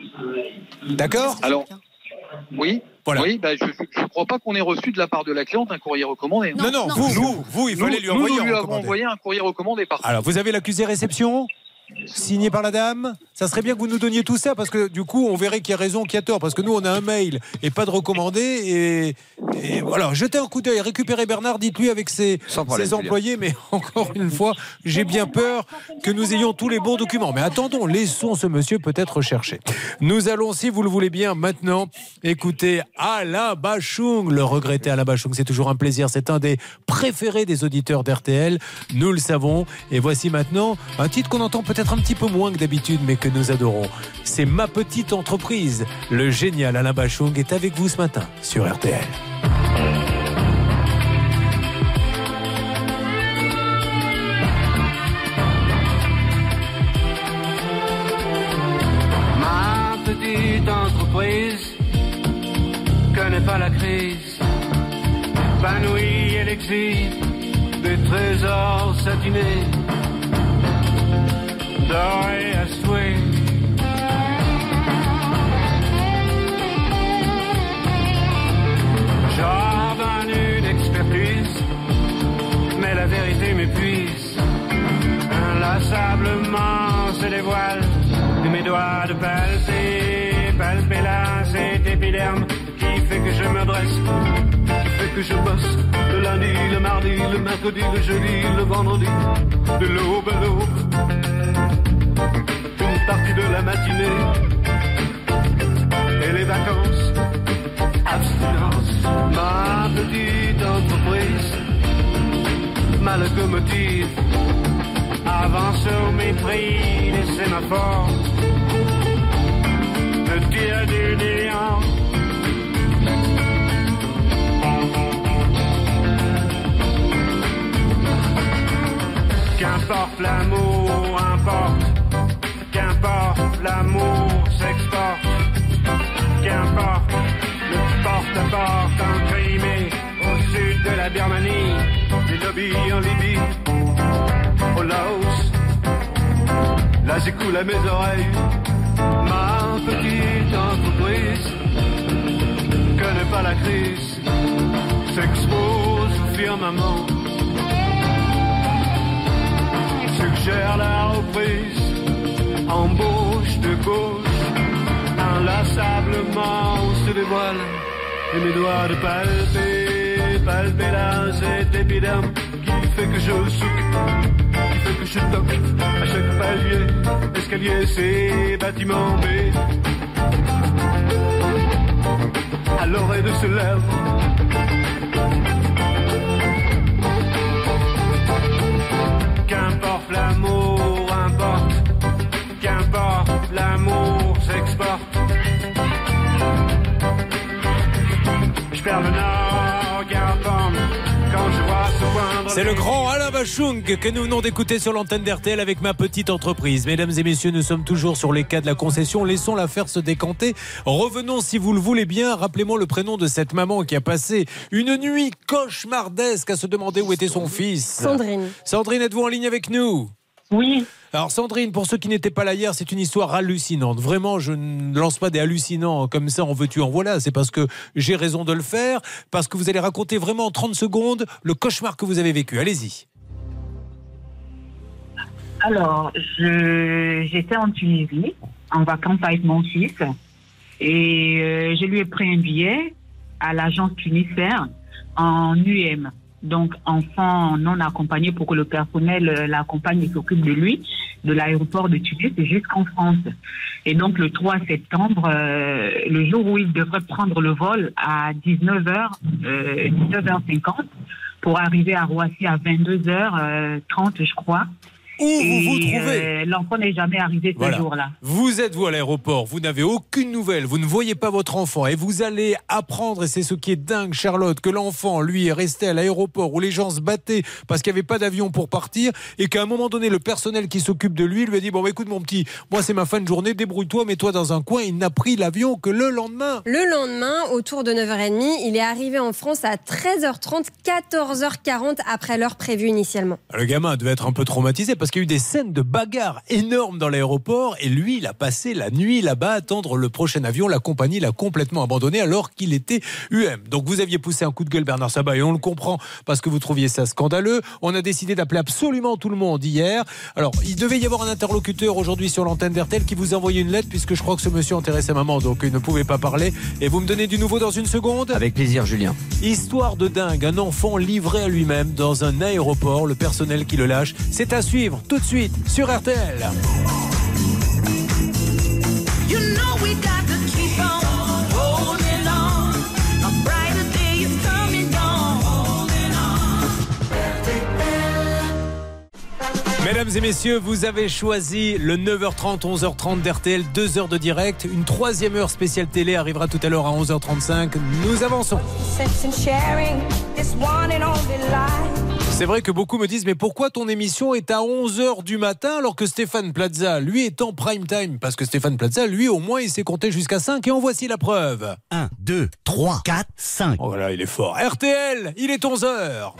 Alors, oui. Voilà. Oui, bah, je, je crois pas qu'on ait reçu de la part de la cliente un courrier recommandé. Non, non, non vous, vous, vous, il fallait nous, lui envoyer nous, nous lui un avons recommandé. envoyé un courrier recommandé par Alors, vous avez l'accusé réception signé par la dame. Ça serait bien que vous nous donniez tout ça parce que du coup, on verrait qu'il y a raison, qu'il y a tort. Parce que nous, on a un mail et pas de recommandé. Et, et voilà, jetez un coup d'œil, récupérez Bernard, dites-lui avec ses, problème, ses employés. Mais encore une fois, j'ai bien peur que nous ayons tous les bons documents. Mais attendons, laissons ce monsieur peut-être rechercher. Nous allons, si vous le voulez bien, maintenant écouter Alain Bachung. Le regretté Alain Bachung, c'est toujours un plaisir. C'est un des préférés des auditeurs d'R T L. Nous le savons. Et voici maintenant un titre qu'on entend peut-être un petit peu moins que d'habitude, mais que nous adorons. C'est Ma Petite Entreprise. Le génial Alain Bachung est avec vous ce matin sur R T L. Ma petite entreprise connaît pas la crise, épanouie et l'exil des trésors satinés, dorés à souhait. J'ordonne une expertise, mais la vérité m'épuise. Inlassablement se dévoile de mes doigts de palper, palper là cet épiderme qui fait que je me dresse, qui fait que je bosse le lundi, le mardi, le mercredi, le jeudi, le vendredi, de l'aube à l'aube. Une partie de la matinée et les vacances, abstinence. Ma petite entreprise, ma locomotive avance au mépris des sémaphores, le tir du néant. Qu'importe l'amour, importe. Qu'importe l'amour s'exporte. Qu'importe le porte-à-porte en Crimée, au sud de la Birmanie, les lobbies en Libye, au Laos. Là j'écoule à mes oreilles ma petite entreprise, connaît pas la crise, s'expose au firmament, suggère la reprise, embauche de gauche, inlassablement se dévoile, et mes doigts de palper, palper là cet épiderme qui fait que je souque, qui fait que je toque à chaque palier, escalier, c'est bâtiment B. À l'oreille de ses lèvres, qu'importe l'amour, importe, qu'importe l'amour s'exporte. Je perds le nord, qu'importe, quand je vois se poindre. C'est le grand Alain Bachung que nous venons d'écouter sur l'antenne d'R T L avec Ma Petite Entreprise. Mesdames et messieurs, nous sommes toujours sur les cas de la concession. Laissons l'affaire se décanter. Revenons, si vous le voulez bien. Rappelez-moi le prénom de cette maman qui a passé une nuit cauchemardesque à se demander où était son fils. Sandrine. Sandrine, êtes-vous en ligne avec nous ? Oui. Alors Sandrine, pour ceux qui n'étaient pas là hier, c'est une histoire hallucinante. Vraiment, je ne lance pas des hallucinants comme ça, en veux-tu, en voilà. C'est parce que j'ai raison de le faire, parce que vous allez raconter vraiment en trente secondes le cauchemar que vous avez vécu. Allez-y. Alors, je, j'étais en Tunisie, en vacances avec mon fils, et euh, je lui ai pris un billet à l'agence Tunisair en U M. Donc, enfant non accompagné pour que le personnel l'accompagne et s'occupe de lui, de l'aéroport de Tunis jusqu'en France. Et donc, le trois septembre, euh, le jour où il devrait prendre le vol à dix-neuf heures, euh, dix-neuf heures cinquante, pour arriver à Roissy à vingt-deux heures trente, je crois. Où et vous vous trouvez euh, l'enfant n'est jamais arrivé ce voilà. jour-là. Vous êtes vous à l'aéroport, vous n'avez aucune nouvelle, vous ne voyez pas votre enfant et vous allez apprendre, et c'est ce qui est dingue Charlotte, que l'enfant lui est resté à l'aéroport où les gens se battaient parce qu'il n'y avait pas d'avion pour partir et qu'à un moment donné le personnel qui s'occupe de lui lui a dit bon bah, écoute mon petit, moi c'est ma fin de journée, débrouille-toi, mets-toi dans un coin. Il n'a pris l'avion que le lendemain. Le lendemain, autour de neuf heures trente, il est arrivé en France à treize heures trente, quatorze heures quarante après l'heure prévue initialement. Le gamin devait être un peu traumatisé parce qu'il y a eu des scènes de bagarre énormes dans l'aéroport et lui, il a passé la nuit là-bas à attendre le prochain avion. La compagnie l'a complètement abandonné alors qu'il était U M. Donc vous aviez poussé un coup de gueule, Bernard Sabat, et on le comprend parce que vous trouviez ça scandaleux. On a décidé d'appeler absolument tout le monde hier. Alors, il devait y avoir un interlocuteur aujourd'hui sur l'antenne d'R T L qui vous a envoyé une lettre puisque je crois que ce monsieur enterrait sa maman, donc il ne pouvait pas parler. Et vous me donnez du nouveau dans une seconde ? Avec plaisir, Julien. Histoire de dingue, un enfant livré à lui-même dans un aéroport, le personnel qui le lâche. C'est à suivre tout de suite sur R T L. You know we got to keep on holding on. A brighter day is coming on. Holding on. Mesdames et messieurs, vous avez choisi le neuf heures trente, onze heures trente d'R T L, deux heures de direct. Une troisième heure spéciale télé arrivera tout à l'heure à onze heures trente-cinq. Nous avançons. C'est vrai que beaucoup me disent, mais pourquoi ton émission est à onze heures du matin alors que Stéphane Plaza, lui, est en prime time? Parce que Stéphane Plaza, lui, au moins, il s'est compté jusqu'à cinq et en voici la preuve. un, deux, trois, quatre, cinq. Oh là, il est fort. R T L, il est onze heures.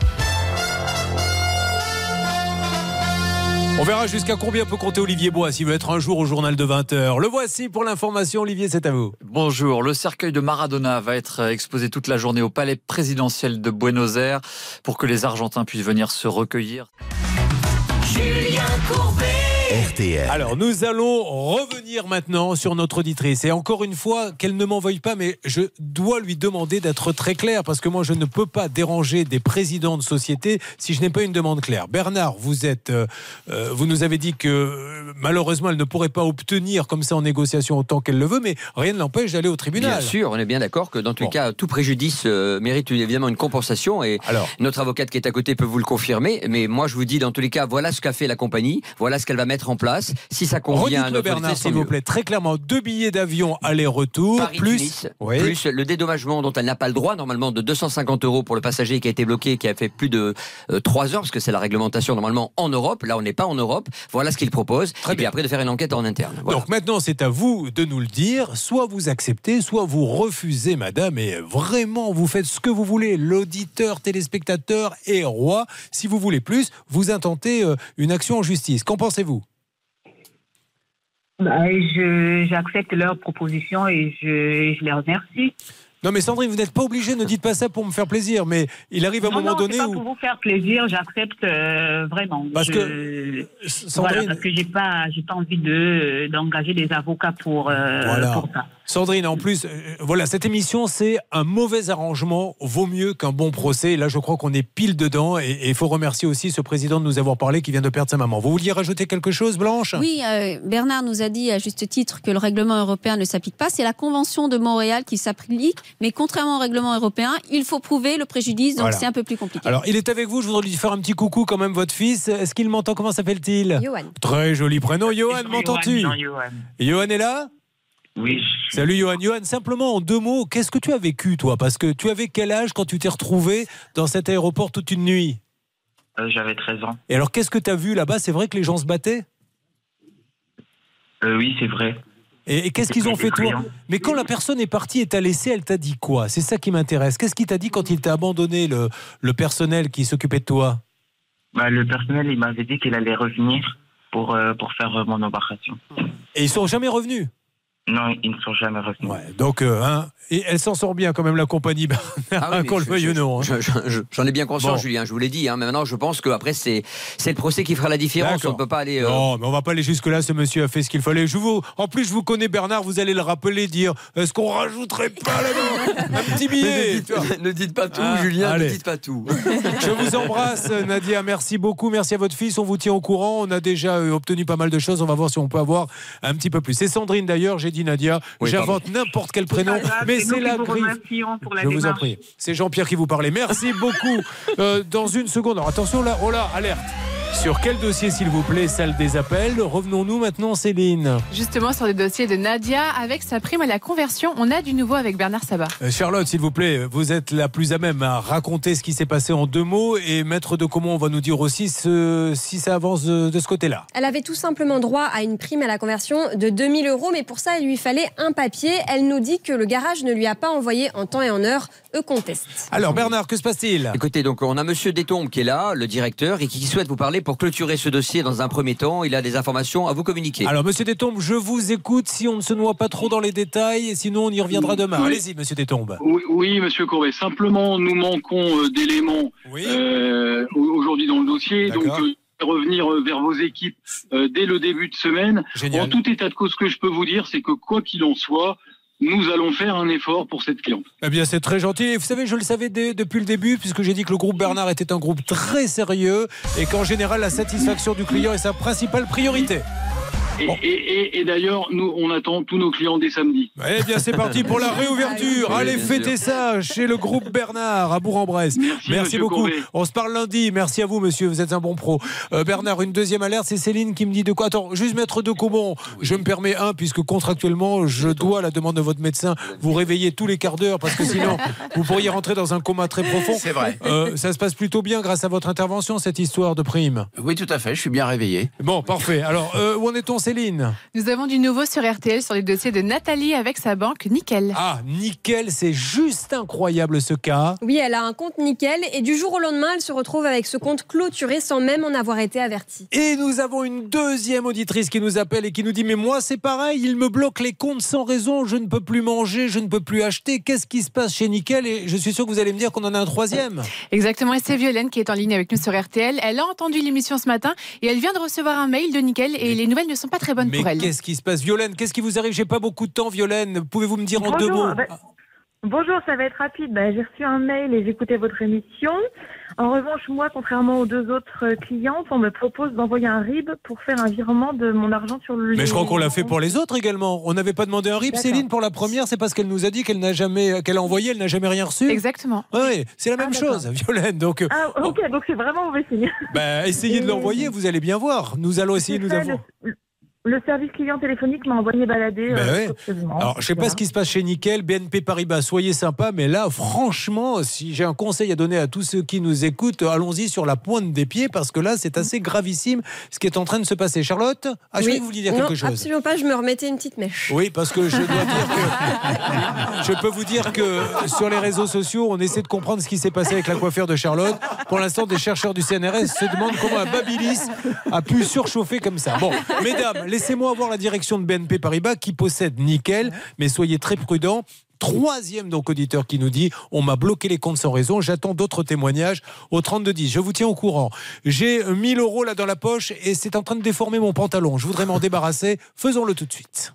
On verra jusqu'à combien peut compter Olivier Bois s'il veut être un jour au journal de vingt heures. Le voici pour l'information. Olivier, c'est à vous. Bonjour. Le cercueil de Maradona va être exposé toute la journée au palais présidentiel de Buenos Aires pour que les Argentins puissent venir se recueillir. Julien Courbet. R T L. Alors, nous allons revenir maintenant sur notre auditrice. Et encore une fois, qu'elle ne m'en veuille pas, mais je dois lui demander d'être très claire parce que moi, je ne peux pas déranger des présidents de société si je n'ai pas une demande claire. Bernard, vous êtes, euh, euh, vous nous avez dit que euh, malheureusement, elle ne pourrait pas obtenir comme ça en négociation autant qu'elle le veut, mais rien ne l'empêche d'aller au tribunal. Bien sûr, on est bien d'accord que dans tous les cas, tout préjudice euh, mérite évidemment une compensation et Alors, notre avocate qui est à côté peut vous le confirmer. Mais moi, je vous dis dans tous les cas, voilà ce qu'a fait la compagnie, voilà ce qu'elle va mettre en place. Si ça convient à redites-le, notre Bernard, auditrice, s'il vous plaît, très clairement, deux billets d'avion aller-retour, Paris, plus, Tunis, oui. plus le dédommagement dont elle n'a pas le droit, normalement de deux cent cinquante euros pour le passager qui a été bloqué, qui a fait plus de euh, trois heures, parce que c'est la réglementation normalement en Europe. Là, on n'est pas en Europe. Voilà ce qu'il propose. Très et puis bien. après, de faire une enquête en interne. Voilà. Donc maintenant, c'est à vous de nous le dire. Soit vous acceptez, soit vous refusez, madame. Et vraiment, vous faites ce que vous voulez. L'auditeur, téléspectateur est roi. Si vous voulez plus, vous intentez euh, une action en justice. Qu'en pensez-vous ? Bah, je, j'accepte leur proposition et je, je les remercie. Non mais Sandrine, vous n'êtes pas obligée, ne dites pas ça pour me faire plaisir, mais il arrive à un non, moment non, donné c'est pas où... pour vous faire plaisir, j'accepte euh, vraiment. Parce je, que, Sandrine... Voilà, parce que j'ai pas, j'ai pas envie de, d'engager des avocats pour, euh, Voilà. pour ça. Sandrine, en plus, euh, voilà, cette émission, c'est un mauvais arrangement, vaut mieux qu'un bon procès. Et là, je crois qu'on est pile dedans. Et il faut remercier aussi ce président de nous avoir parlé qui vient de perdre sa maman. Vous vouliez rajouter quelque chose, Blanche ? Oui, euh, Bernard nous a dit à juste titre que le règlement européen ne s'applique pas. C'est la Convention de Montréal qui s'applique. Mais contrairement au règlement européen, il faut prouver le préjudice. Donc Voilà. c'est un peu plus compliqué. Alors, il est avec vous. Je voudrais lui faire un petit coucou quand même, votre fils. Est-ce qu'il m'entend ? Comment s'appelle-t-il ? Johan. Très joli prénom. Johan, m'entends-tu ? Johan, Johan. Johan est là ? Oui. Salut Johan. Johan, simplement en deux mots, qu'est-ce que tu as vécu toi ? Parce que tu avais quel âge quand tu t'es retrouvé dans cet aéroport toute une nuit ? Euh, J'avais treize ans. Et alors qu'est-ce que tu as vu là-bas ? C'est vrai que les gens se battaient ? Euh, oui, c'est vrai. Et, et qu'est-ce qu'ils ont fait toi ? Mais quand la personne est partie et t'a laissé, elle t'a dit quoi ? C'est ça qui m'intéresse. Qu'est-ce qu'il t'a dit quand il t'a abandonné, le, le personnel qui s'occupait de toi ? Bah, le personnel, il m'avait dit qu'il allait revenir pour, euh, pour faire euh, mon embarcation. Et ils sont jamais revenus ? Non, ils ne sont jamais revenus. Ouais, donc, euh, hein, et elle s'en sort bien quand même, la compagnie, Ah oui, qu'on le je- veuille ou non. hein. je- je- je- J'en ai bien conscience, Bon. Julien, je vous l'ai dit. Hein, mais maintenant, je pense qu'après, c'est c'est le procès qui fera la différence. D'accord. On ne peut pas aller. euh, Non, mais on va pas aller jusque-là. Ce monsieur a fait ce qu'il fallait. Je vous, en plus, je vous connais, Bernard. Vous allez le rappeler, dire est-ce qu'on rajouterait pas là-dedans un petit billet Mais ne dites- tu vois. ne dites pas tout, Ah, Julien, allez. ne dites pas tout. Je vous embrasse, Nadia. Merci beaucoup. Merci à votre fils. On vous tient au courant. On a déjà euh, obtenu pas mal de choses. On va voir si on peut avoir un petit peu plus. C'est Sandrine d'ailleurs. J'ai dit Nadia. Oui, J'invente n'importe quel prénom, C'est pas grave, mais c'est c'est nous la qui vous griffe. remercions pour la Je vous en démarche. prie. C'est Jean-Pierre qui vous parlait. Merci beaucoup. Euh, dans une seconde. Alors attention là. Oh là, alerte. Sur quel dossier, s'il vous plaît, salle des appels ? Revenons-nous maintenant, Céline. Justement, sur le dossier de Nadia, avec sa prime à la conversion, on a du nouveau avec Bernard Sabat. Euh, Charlotte, s'il vous plaît, vous êtes la plus à même à raconter ce qui s'est passé en deux mots et maître de comment on va nous dire aussi ce, si ça avance de, de ce côté-là. Elle avait tout simplement droit à une prime à la conversion de deux mille euros, mais pour ça, il lui fallait un papier. Elle nous dit que le garage ne lui a pas envoyé en temps et en heure. Eux contestent. Alors Bernard, que se passe-t-il ? Écoutez, donc on a Monsieur Détombe qui est là, le directeur, et qui souhaite vous parler pour clôturer ce dossier dans un premier temps. Il a des informations à vous communiquer. Alors, monsieur Détombe, je vous écoute si on ne se noie pas trop dans les détails, sinon on y reviendra demain. Oui. Allez-y, monsieur Détombe. Oui, oui, monsieur Courbet. Simplement, nous manquons euh, d'éléments oui. euh, aujourd'hui dans le dossier. D'accord. Donc, euh, revenir vers vos équipes euh, dès le début de semaine. Génial. En tout état de cause, ce que je peux vous dire, c'est que quoi qu'il en soit, nous allons faire un effort pour cette cliente. Eh bien, c'est très gentil. Et vous savez, je le savais dès, depuis le début, puisque j'ai dit que le groupe Bernard était un groupe très sérieux et qu'en général, la satisfaction du client est sa principale priorité. Et, bon. et, et, et d'ailleurs, nous, on attend tous nos clients dès samedi. Eh bien, c'est parti pour la réouverture. Oui, Allez, bien fêter sûr. ça chez le groupe Bernard à Bourg-en-Bresse. Merci, Merci beaucoup. Courbet. On se parle lundi. Merci à vous, monsieur. Vous êtes un bon pro. Euh, Bernard, une deuxième alerte. C'est Céline qui me dit de quoi. Attends, juste maître de Caumont. Je me permets un, puisque contractuellement, je dois, à la demande de votre médecin, vous réveiller tous les quarts d'heure, parce que sinon, vous pourriez rentrer dans un coma très profond. C'est vrai. Euh, ça se passe plutôt bien grâce à votre intervention, cette histoire de prime. Oui, tout à fait. Je suis bien réveillé. Bon, parfait. Alors, euh, où en est-on, Céline? Nous avons du nouveau sur R T L sur le dossier de Nathalie avec sa banque Nickel. Ah, Nickel, c'est juste incroyable ce cas. Oui, elle a un compte Nickel et du jour au lendemain, elle se retrouve avec ce compte clôturé sans même en avoir été avertie. Et nous avons une deuxième auditrice qui nous appelle et qui nous dit « Mais moi, c'est pareil, il me bloque les comptes sans raison, je ne peux plus manger, je ne peux plus acheter. Qu'est-ce qui se passe chez Nickel ?» Et je suis sûr que vous allez me dire qu'on en a un troisième. Exactement, et c'est Violaine qui est en ligne avec nous sur R T L. Elle a entendu l'émission ce matin et elle vient de recevoir un mail de Nickel et les nouvelles ne sont pas très bonnes Mais pour elle. qu'est-ce qui se passe, Violaine? Qu'est-ce qui vous arrive? J'ai pas beaucoup de temps, Violaine. Pouvez-vous me dire en Bonjour, deux mots? bah, Bonjour, ça va être rapide. Bah, j'ai reçu un mail et j'écoutais votre émission. En revanche, moi, contrairement aux deux autres clientes, on me propose d'envoyer un R I B pour faire un virement de mon argent sur le... Mais je crois qu'on l'a fait pour les autres également. On n'avait pas demandé un R I B, D'accord. Céline, pour la première. C'est parce qu'elle nous a dit qu'elle n'a jamais, qu'elle a envoyé, elle n'a jamais rien reçu. Exactement. Oui, c'est la même Ah, chose, Violaine. Donc, euh, Ah, ok, donc c'est vraiment mauvais signe. bah, essayez de l'envoyer, vous allez bien voir. Nous allons essayer de nous C'est ça, avoir. le, le service client téléphonique m'a envoyé balader. Ben euh, ouais. absolument. Alors, je sais pas Voilà. ce qui se passe chez Nickel, B N P Paribas, soyez sympa, mais là, franchement, si j'ai un conseil à donner à tous ceux qui nous écoutent, allons-y sur la pointe des pieds, parce que là, c'est assez gravissime ce qui est en train de se passer. Charlotte, ah, je Oui. vais vous dire non, quelque chose. absolument pas, je me remettais une petite mèche. Oui, parce que je dois dire que je peux vous dire que sur les réseaux sociaux, on essaie de comprendre ce qui s'est passé avec la coiffure de Charlotte. Pour l'instant, des chercheurs du C N R S se demandent comment un Babilis a pu surchauffer comme ça. Bon, mesdames, laissez-moi avoir la direction de B N P Paribas qui possède Nickel, mais soyez très prudents. Troisième donc auditeur qui nous dit on m'a bloqué les comptes sans raison, j'attends d'autres témoignages au trente-deux dix. Je vous tiens au courant. J'ai mille euros là dans la poche et c'est en train de déformer mon pantalon. Je voudrais m'en débarrasser. Faisons-le tout de suite.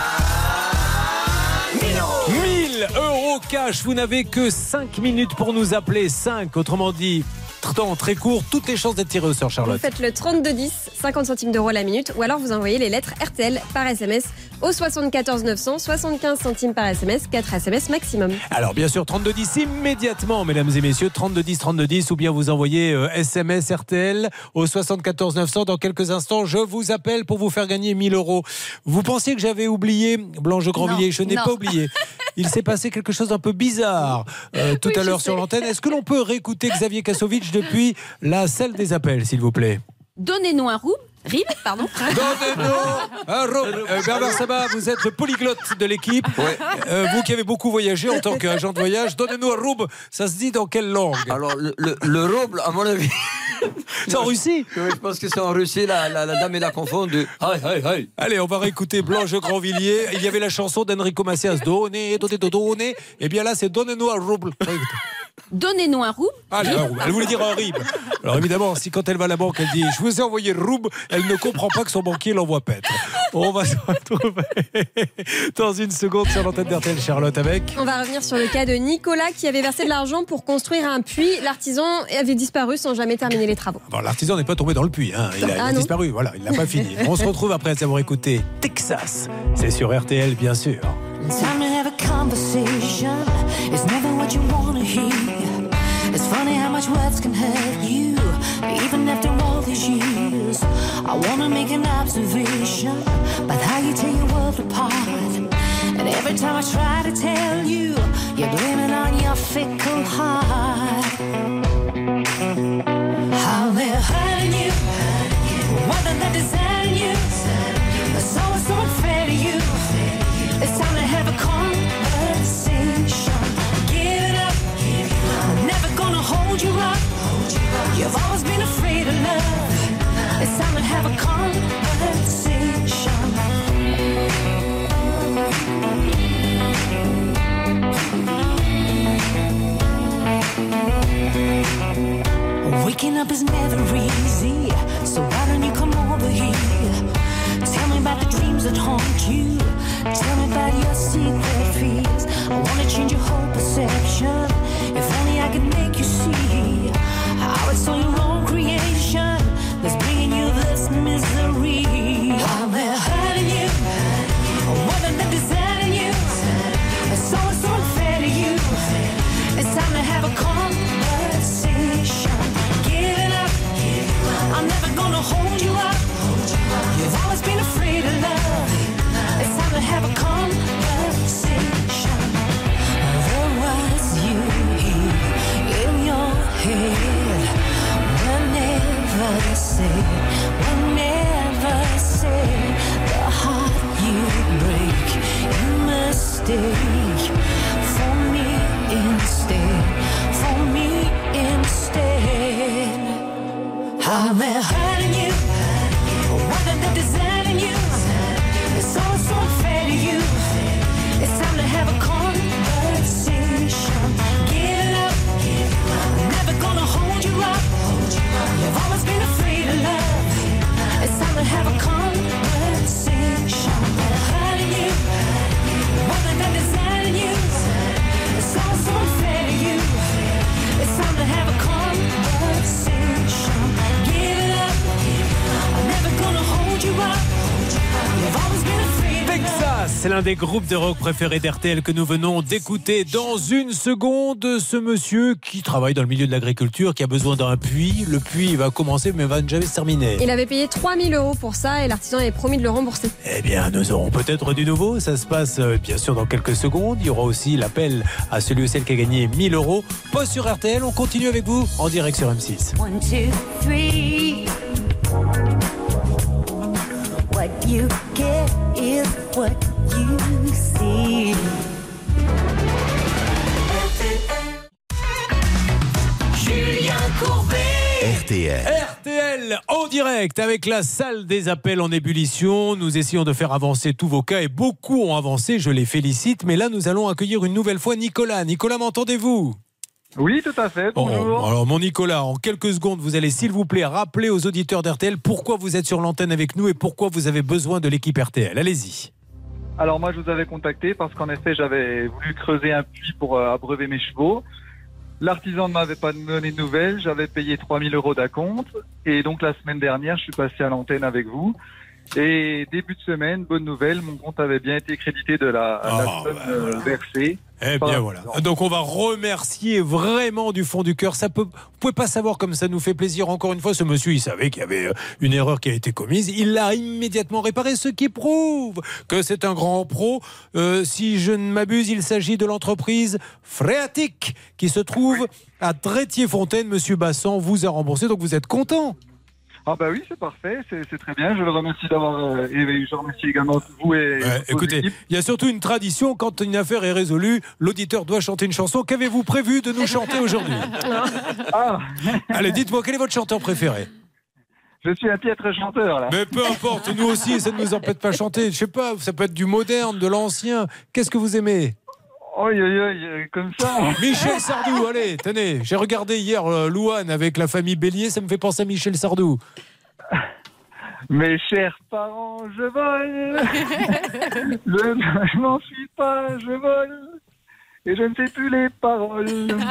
mille euros cash. Vous n'avez que cinq minutes pour nous appeler. cinq, autrement dit, temps très court. Toutes les chances d'être tiré au sort, Charlotte. Vous faites le trente-deux dix, cinquante centimes d'euros la minute, ou alors vous envoyez les lettres R T L par S M S au soixante-quatorze neuf cents, soixante-quinze centimes par S M S, quatre S M S maximum. Alors bien sûr, trente-deux dix immédiatement, mesdames et messieurs, trente-deux dix, trente-deux dix, ou bien vous envoyez euh, S M S R T L au soixante-quatorze neuf cents. Dans quelques instants, je vous appelle pour vous faire gagner mille euros. Vous pensiez que j'avais oublié Blanche de Grandvilliers? Je n'ai non. pas oublié. Il s'est passé quelque chose d'un peu bizarre euh, tout Oui, à je l'heure sais. sur l'antenne. Est-ce que l'on peut réécouter Xavier Kassovitch depuis la salle des appels, s'il vous plaît? Donnez-nous un roux. R I B, pardon. Donnez-nous un roux. Euh, Bernard Sabat, vous êtes le polyglotte de l'équipe. Euh, vous qui avez beaucoup voyagé en tant qu'agent de voyage, donnez-nous un roux. Ça se dit dans quelle langue? Alors, le, le, le rouble, à mon avis. C'est en Russie? Oui, je pense que c'est en Russie. La, la, la dame, elle a confondu. Aïe, aïe, aïe. Allez, on va réécouter Blanche de Grandvilliers. Il y avait la chanson d'Enrico Macias. Donnez, donnez, donnez. Et bien là, c'est donnez-nous un rouble. Donnez-nous un roux. Allez, un rouble. Elle voulait dire un rib. Alors évidemment, si quand elle va à la banque, elle dit je vous ai envoyé le rouble, elle ne comprend pas que son banquier l'envoie paître. On va se retrouver dans une seconde sur l'antenne d'R T L, Charlotte, avec. On va revenir sur le cas de Nicolas qui avait versé de l'argent pour construire un puits. L'artisan avait disparu sans jamais terminer les travaux. Bon, l'artisan n'est pas tombé dans le puits, hein. il, a, il Ah a non. disparu, voilà, il n'a pas fini. On se retrouve après avoir écouté Texas. C'est sur R T L, bien sûr. Time to have a conversation. It's never what you want to hear. It's funny how much words can hurt you, even after all these years. I wanna make an observation about how you tear your world apart. And every time I try to tell you, you're blaming on your fickle heart. How they're hurting you, whether they're deserting you. It's always so unfair to you. It's time to have a conversation. Give it up. I'm never gonna hold you up. You've always been afraid of love. up is never easy, so why don't you come over here? Tell me about the dreams that haunt you. Tell me about your secret fears. I wanna change your whole perception. If only I could make you see how it's all your own creation that's bringing you this misery. I'm there hurting you, more than the deserting you. It's always so unfair to you. It's time to have a conversation. Give it up, I'm never gonna hold you up. You've always been afraid of love. It's time to have a conversation. The words you hear in your head were never said, were never said. The heart you break, you mistake for me instead, for me instead. I'm there hurting you, more than the deserting you. It's all so unfair to you. It's time to have a conversation. Give it up, I'm never gonna hold you up. You've always been afraid of love. It's time to have a conversation. Hurting you, more than the deserting you. It's all so unfair to you. It's time to have a conversation. Give it up, I'm never gonna hold you up. You've always been afraid of love. Texas, c'est l'un des groupes de rock préférés d'R T L que nous venons d'écouter. Dans une seconde, ce monsieur qui travaille dans le milieu de l'agriculture, qui a besoin d'un puits. Le puits va commencer mais va jamais se terminer. Il avait payé trois mille euros pour ça et l'artisan avait promis de le rembourser. Eh bien, nous aurons peut-être du nouveau. Ça se passe euh, bien sûr dans quelques secondes. Il y aura aussi l'appel à celui ou celle qui a gagné mille euros. Poste sur R T L, on continue avec vous en direct sur M six. One, two, three. What you get is what you see. Julien Courbet. R T L. R T L en direct avec la salle des appels en ébullition. Nous essayons de faire avancer tous vos cas et beaucoup ont avancé, je les félicite. Mais là, nous allons accueillir une nouvelle fois Nicolas. Nicolas, m'entendez-vous ? Oui, tout à fait. Bonjour. Oh, alors, mon Nicolas, en quelques secondes, vous allez, s'il vous plaît, rappeler aux auditeurs d'R T L pourquoi vous êtes sur l'antenne avec nous et pourquoi vous avez besoin de l'équipe R T L. Allez-y. Alors, moi, je vous avais contacté parce qu'en effet, j'avais voulu creuser un puits pour euh, abreuver mes chevaux. L'artisan ne m'avait pas donné de nouvelles. J'avais payé trois mille euros d'acompte. Et donc, la semaine dernière, je suis passé à l'antenne avec vous. Et début de semaine, bonne nouvelle, mon compte avait bien été crédité de la, oh, la somme bah, voilà. versée. Eh bien voilà. Donc on va remercier vraiment du fond du cœur. Ça peut, vous pouvez pas savoir comme ça nous fait plaisir. Encore une fois, ce monsieur, il savait qu'il y avait une erreur qui a été commise. Il l'a immédiatement réparé, ce qui prouve que c'est un grand pro. Euh, si je ne m'abuse, il s'agit de l'entreprise Phréatic qui se trouve à Trétier-Fontaine. Monsieur Bassan vous a remboursé, donc vous êtes content. Ah bah oui, c'est parfait, c'est, c'est très bien. Je le remercie d'avoir euh, et je remercie également vous et ouais, écoutez, équipes. Il y a surtout une tradition, quand une affaire est résolue, l'auditeur doit chanter une chanson. Qu'avez-vous prévu de nous chanter aujourd'hui? Ah. Allez, dites-moi, quel est votre chanteur préféré? Je suis un piètre chanteur là. Mais peu importe, nous aussi, ça ne nous empêche pas de chanter. Je sais pas, ça peut être du moderne, de l'ancien. Qu'est-ce que vous aimez? Oh, yo, yo, yo, comme ça. Michel Sardou, allez, tenez. J'ai regardé hier euh, Louane avec la famille Bélier, ça me fait penser à Michel Sardou. Mes chers parents, je vole. je, je n'en suis pas, je vole. Et je ne sais plus les paroles.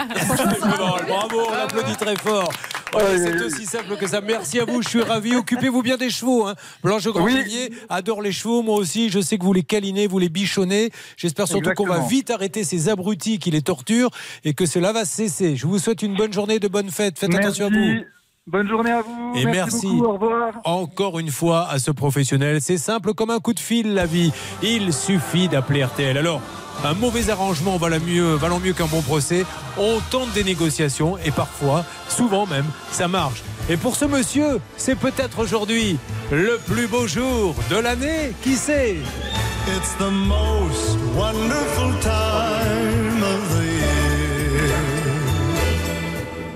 Bravo, on l'applaudit très fort. Ouais, c'est aussi simple que ça. Merci à vous, je suis ravi. Occupez-vous bien des chevaux. Hein. Blanche Grandvilliers oui. adore les chevaux. Moi aussi, je sais que vous les câlinez, vous les bichonnez. J'espère surtout Exactement. qu'on va vite arrêter ces abrutis qui les torturent et que cela va cesser. Je vous souhaite une bonne journée, de bonnes fêtes. Faites merci. attention à vous. Bonne journée à vous. Et merci, merci beaucoup, au revoir. Encore une fois à ce professionnel. C'est simple comme un coup de fil, la vie. Il suffit d'appeler R T L. Alors, un mauvais arrangement valant mieux, valant mieux qu'un bon procès. On tente des négociations et parfois, souvent même, ça marche. Et pour ce monsieur, c'est peut-être aujourd'hui le plus beau jour de l'année. Qui sait? It's the most wonderful time of the year. Il y a une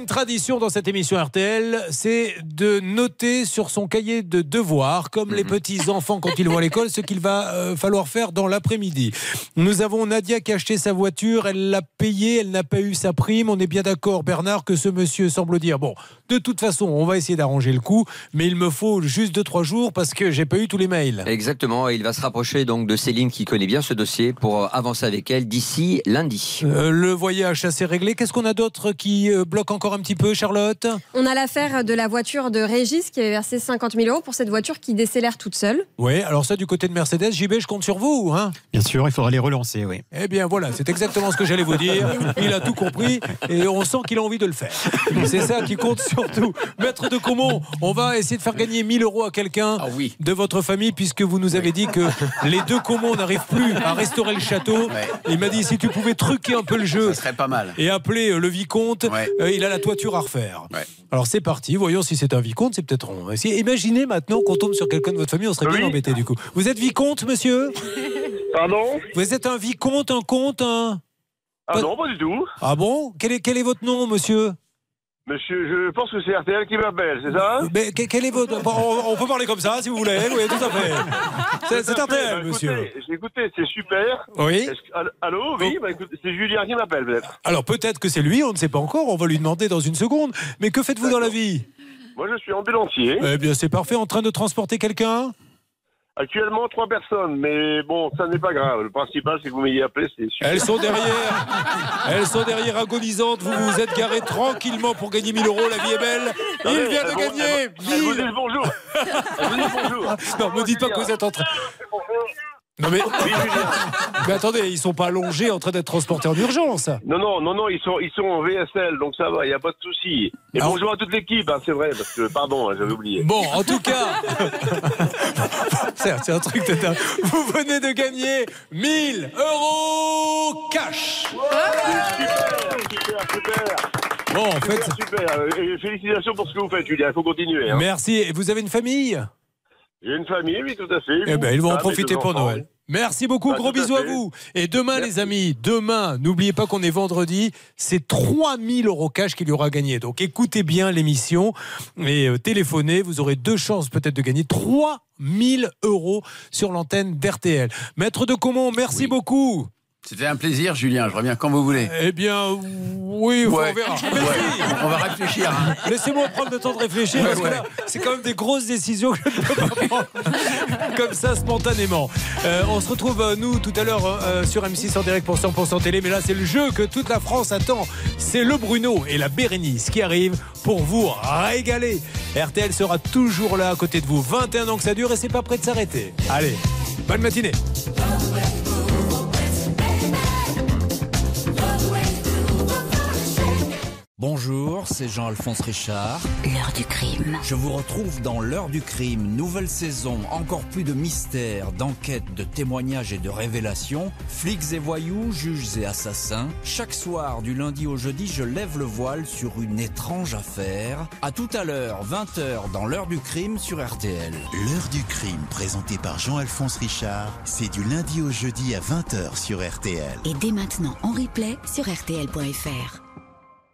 tradition dans cette émission R T L, c'est de noter sur son cahier de devoirs, comme les petits enfants quand ils vont à l'école, ce qu'il va euh, falloir faire dans l'après-midi. Nous avons Nadia qui a acheté sa voiture, elle l'a payée, elle n'a pas eu sa prime. On est bien d'accord, Bernard, que ce monsieur semble dire bon, de toute façon, on va essayer d'arranger le coup, mais il me faut juste deux trois jours parce que j'ai pas eu tous les mails. Exactement, et il va se rapprocher donc de Céline qui connaît bien ce dossier pour avancer avec elle d'ici lundi. Euh, le voyage assez réglé. Qu'est-ce qu'on a d'autre qui euh, bloque encore un petit peu, Charlotte? On a l'affaire de la voiture de Régis qui avait versé cinquante mille euros pour cette voiture qui décélère toute seule. Oui, alors ça du côté de Mercedes, J B, je compte sur vous. Hein. Bien sûr, il faudra les relancer, oui. Eh bien voilà, c'est exactement ce que j'allais vous dire. Il a tout compris et on sent qu'il a envie de le faire. C'est ça qui compte surtout. Maître de Caumont, on va essayer de faire gagner mille euros à quelqu'un ah oui. de votre famille, puisque vous nous avez dit que les deux Caumont n'arrivent plus à restaurer le château. Ouais. Il m'a dit si tu pouvais truquer un peu le jeu, ça serait pas mal. Et appeler le vicomte, ouais. euh, il a la toiture à refaire. Ouais. Alors c'est parti, voyons si c'est un vicomte, c'est peut-être on va essayer. Imaginez maintenant qu'on tombe sur quelqu'un de votre famille, on serait oui. bien embêté du coup. Vous êtes vicomte, monsieur? Pardon? Vous êtes un vicomte, un comte, un... Ah pas... non, pas du tout. Ah bon? Quel est, quel est votre nom, monsieur? Monsieur, je pense que c'est R T L qui m'appelle, c'est ça? Mais quel est votre... On, on peut parler comme ça, si vous voulez. Oui, tout à fait. C'est, c'est R T L, bah, monsieur. Écoutez, écoutez, c'est super. Oui. Que, allô, oui, bah, écoute, c'est Julien qui m'appelle, peut-être. Alors, peut-être que c'est lui, on ne sait pas encore. On va lui demander dans une seconde. Mais que faites-vous dans la vie? Moi, je suis ambulancier. Eh bien, c'est parfait. En train de transporter quelqu'un? Actuellement, trois personnes, mais bon, ça n'est pas grave. Le principal, c'est que vous m'ayez appelé, c'est super. Elles sont derrière, elles sont derrière agonisantes. Vous vous êtes garés tranquillement pour gagner mille euros. La vie est belle. Il non, vient de bon, gagner elle, elle vous dit bonjour. Elle vous dit bonjour. Non, me dites pas que vous êtes en train... Non mais... Oui, mais attendez, ils sont pas allongés en train d'être transportés en urgence. Non, non, non, non, ils sont, ils sont en V S L, donc ça va, il n'y a pas de souci. Et alors... bonjour à toute l'équipe, hein, c'est vrai, parce que, pardon, hein, j'avais oublié. Bon, en tout cas, c'est, c'est un truc de dingue. Vous venez de gagner mille euros cash. Super, super, super. Bon, en fait... Super, super. Et félicitations pour ce que vous faites, Julien, il faut continuer. Hein. Merci. Et vous avez une famille? J'ai une famille, oui, tout à fait. Eh bien, ils vont en profiter pour enfants, Noël. Oui. Merci beaucoup, bah, gros bisous à, à vous. Et demain, Merci. les amis, demain, n'oubliez pas qu'on est vendredi, c'est trois mille euros cash qu'il y aura gagné. Donc écoutez bien l'émission et euh, téléphonez, vous aurez deux chances peut-être de gagner trois mille euros sur l'antenne d'R T L. Maître de Caumont, merci oui. beaucoup. C'était un plaisir, Julien. Je reviens quand vous voulez. Eh bien, oui, ouais. on verra. Ouais. On va réfléchir. Hein. Laissez-moi prendre le temps de réfléchir, ouais, parce ouais. que là, c'est quand même des grosses décisions que je ne peux pas prendre comme ça, spontanément. Euh, on se retrouve, nous, tout à l'heure, euh, sur M six en direct pour cent pour cent télé. Mais là, c'est le jeu que toute la France attend. C'est le Bruno et la Bérénice qui arrivent pour vous régaler. R T L sera toujours là à côté de vous. vingt et un ans que ça dure et c'est pas prêt de s'arrêter. Allez, bonne matinée. Bonjour, c'est Jean-Alphonse Richard. L'heure du crime. Je vous retrouve dans l'heure du crime, nouvelle saison, encore plus de mystères, d'enquêtes, de témoignages et de révélations. Flics et voyous, juges et assassins. Chaque soir, du lundi au jeudi, je lève le voile sur une étrange affaire. À tout à l'heure, vingt heures, dans l'heure du crime sur R T L. L'heure du crime, présenté par Jean-Alphonse Richard, c'est du lundi au jeudi à vingt heures sur R T L. Et dès maintenant en replay sur R T L point F R.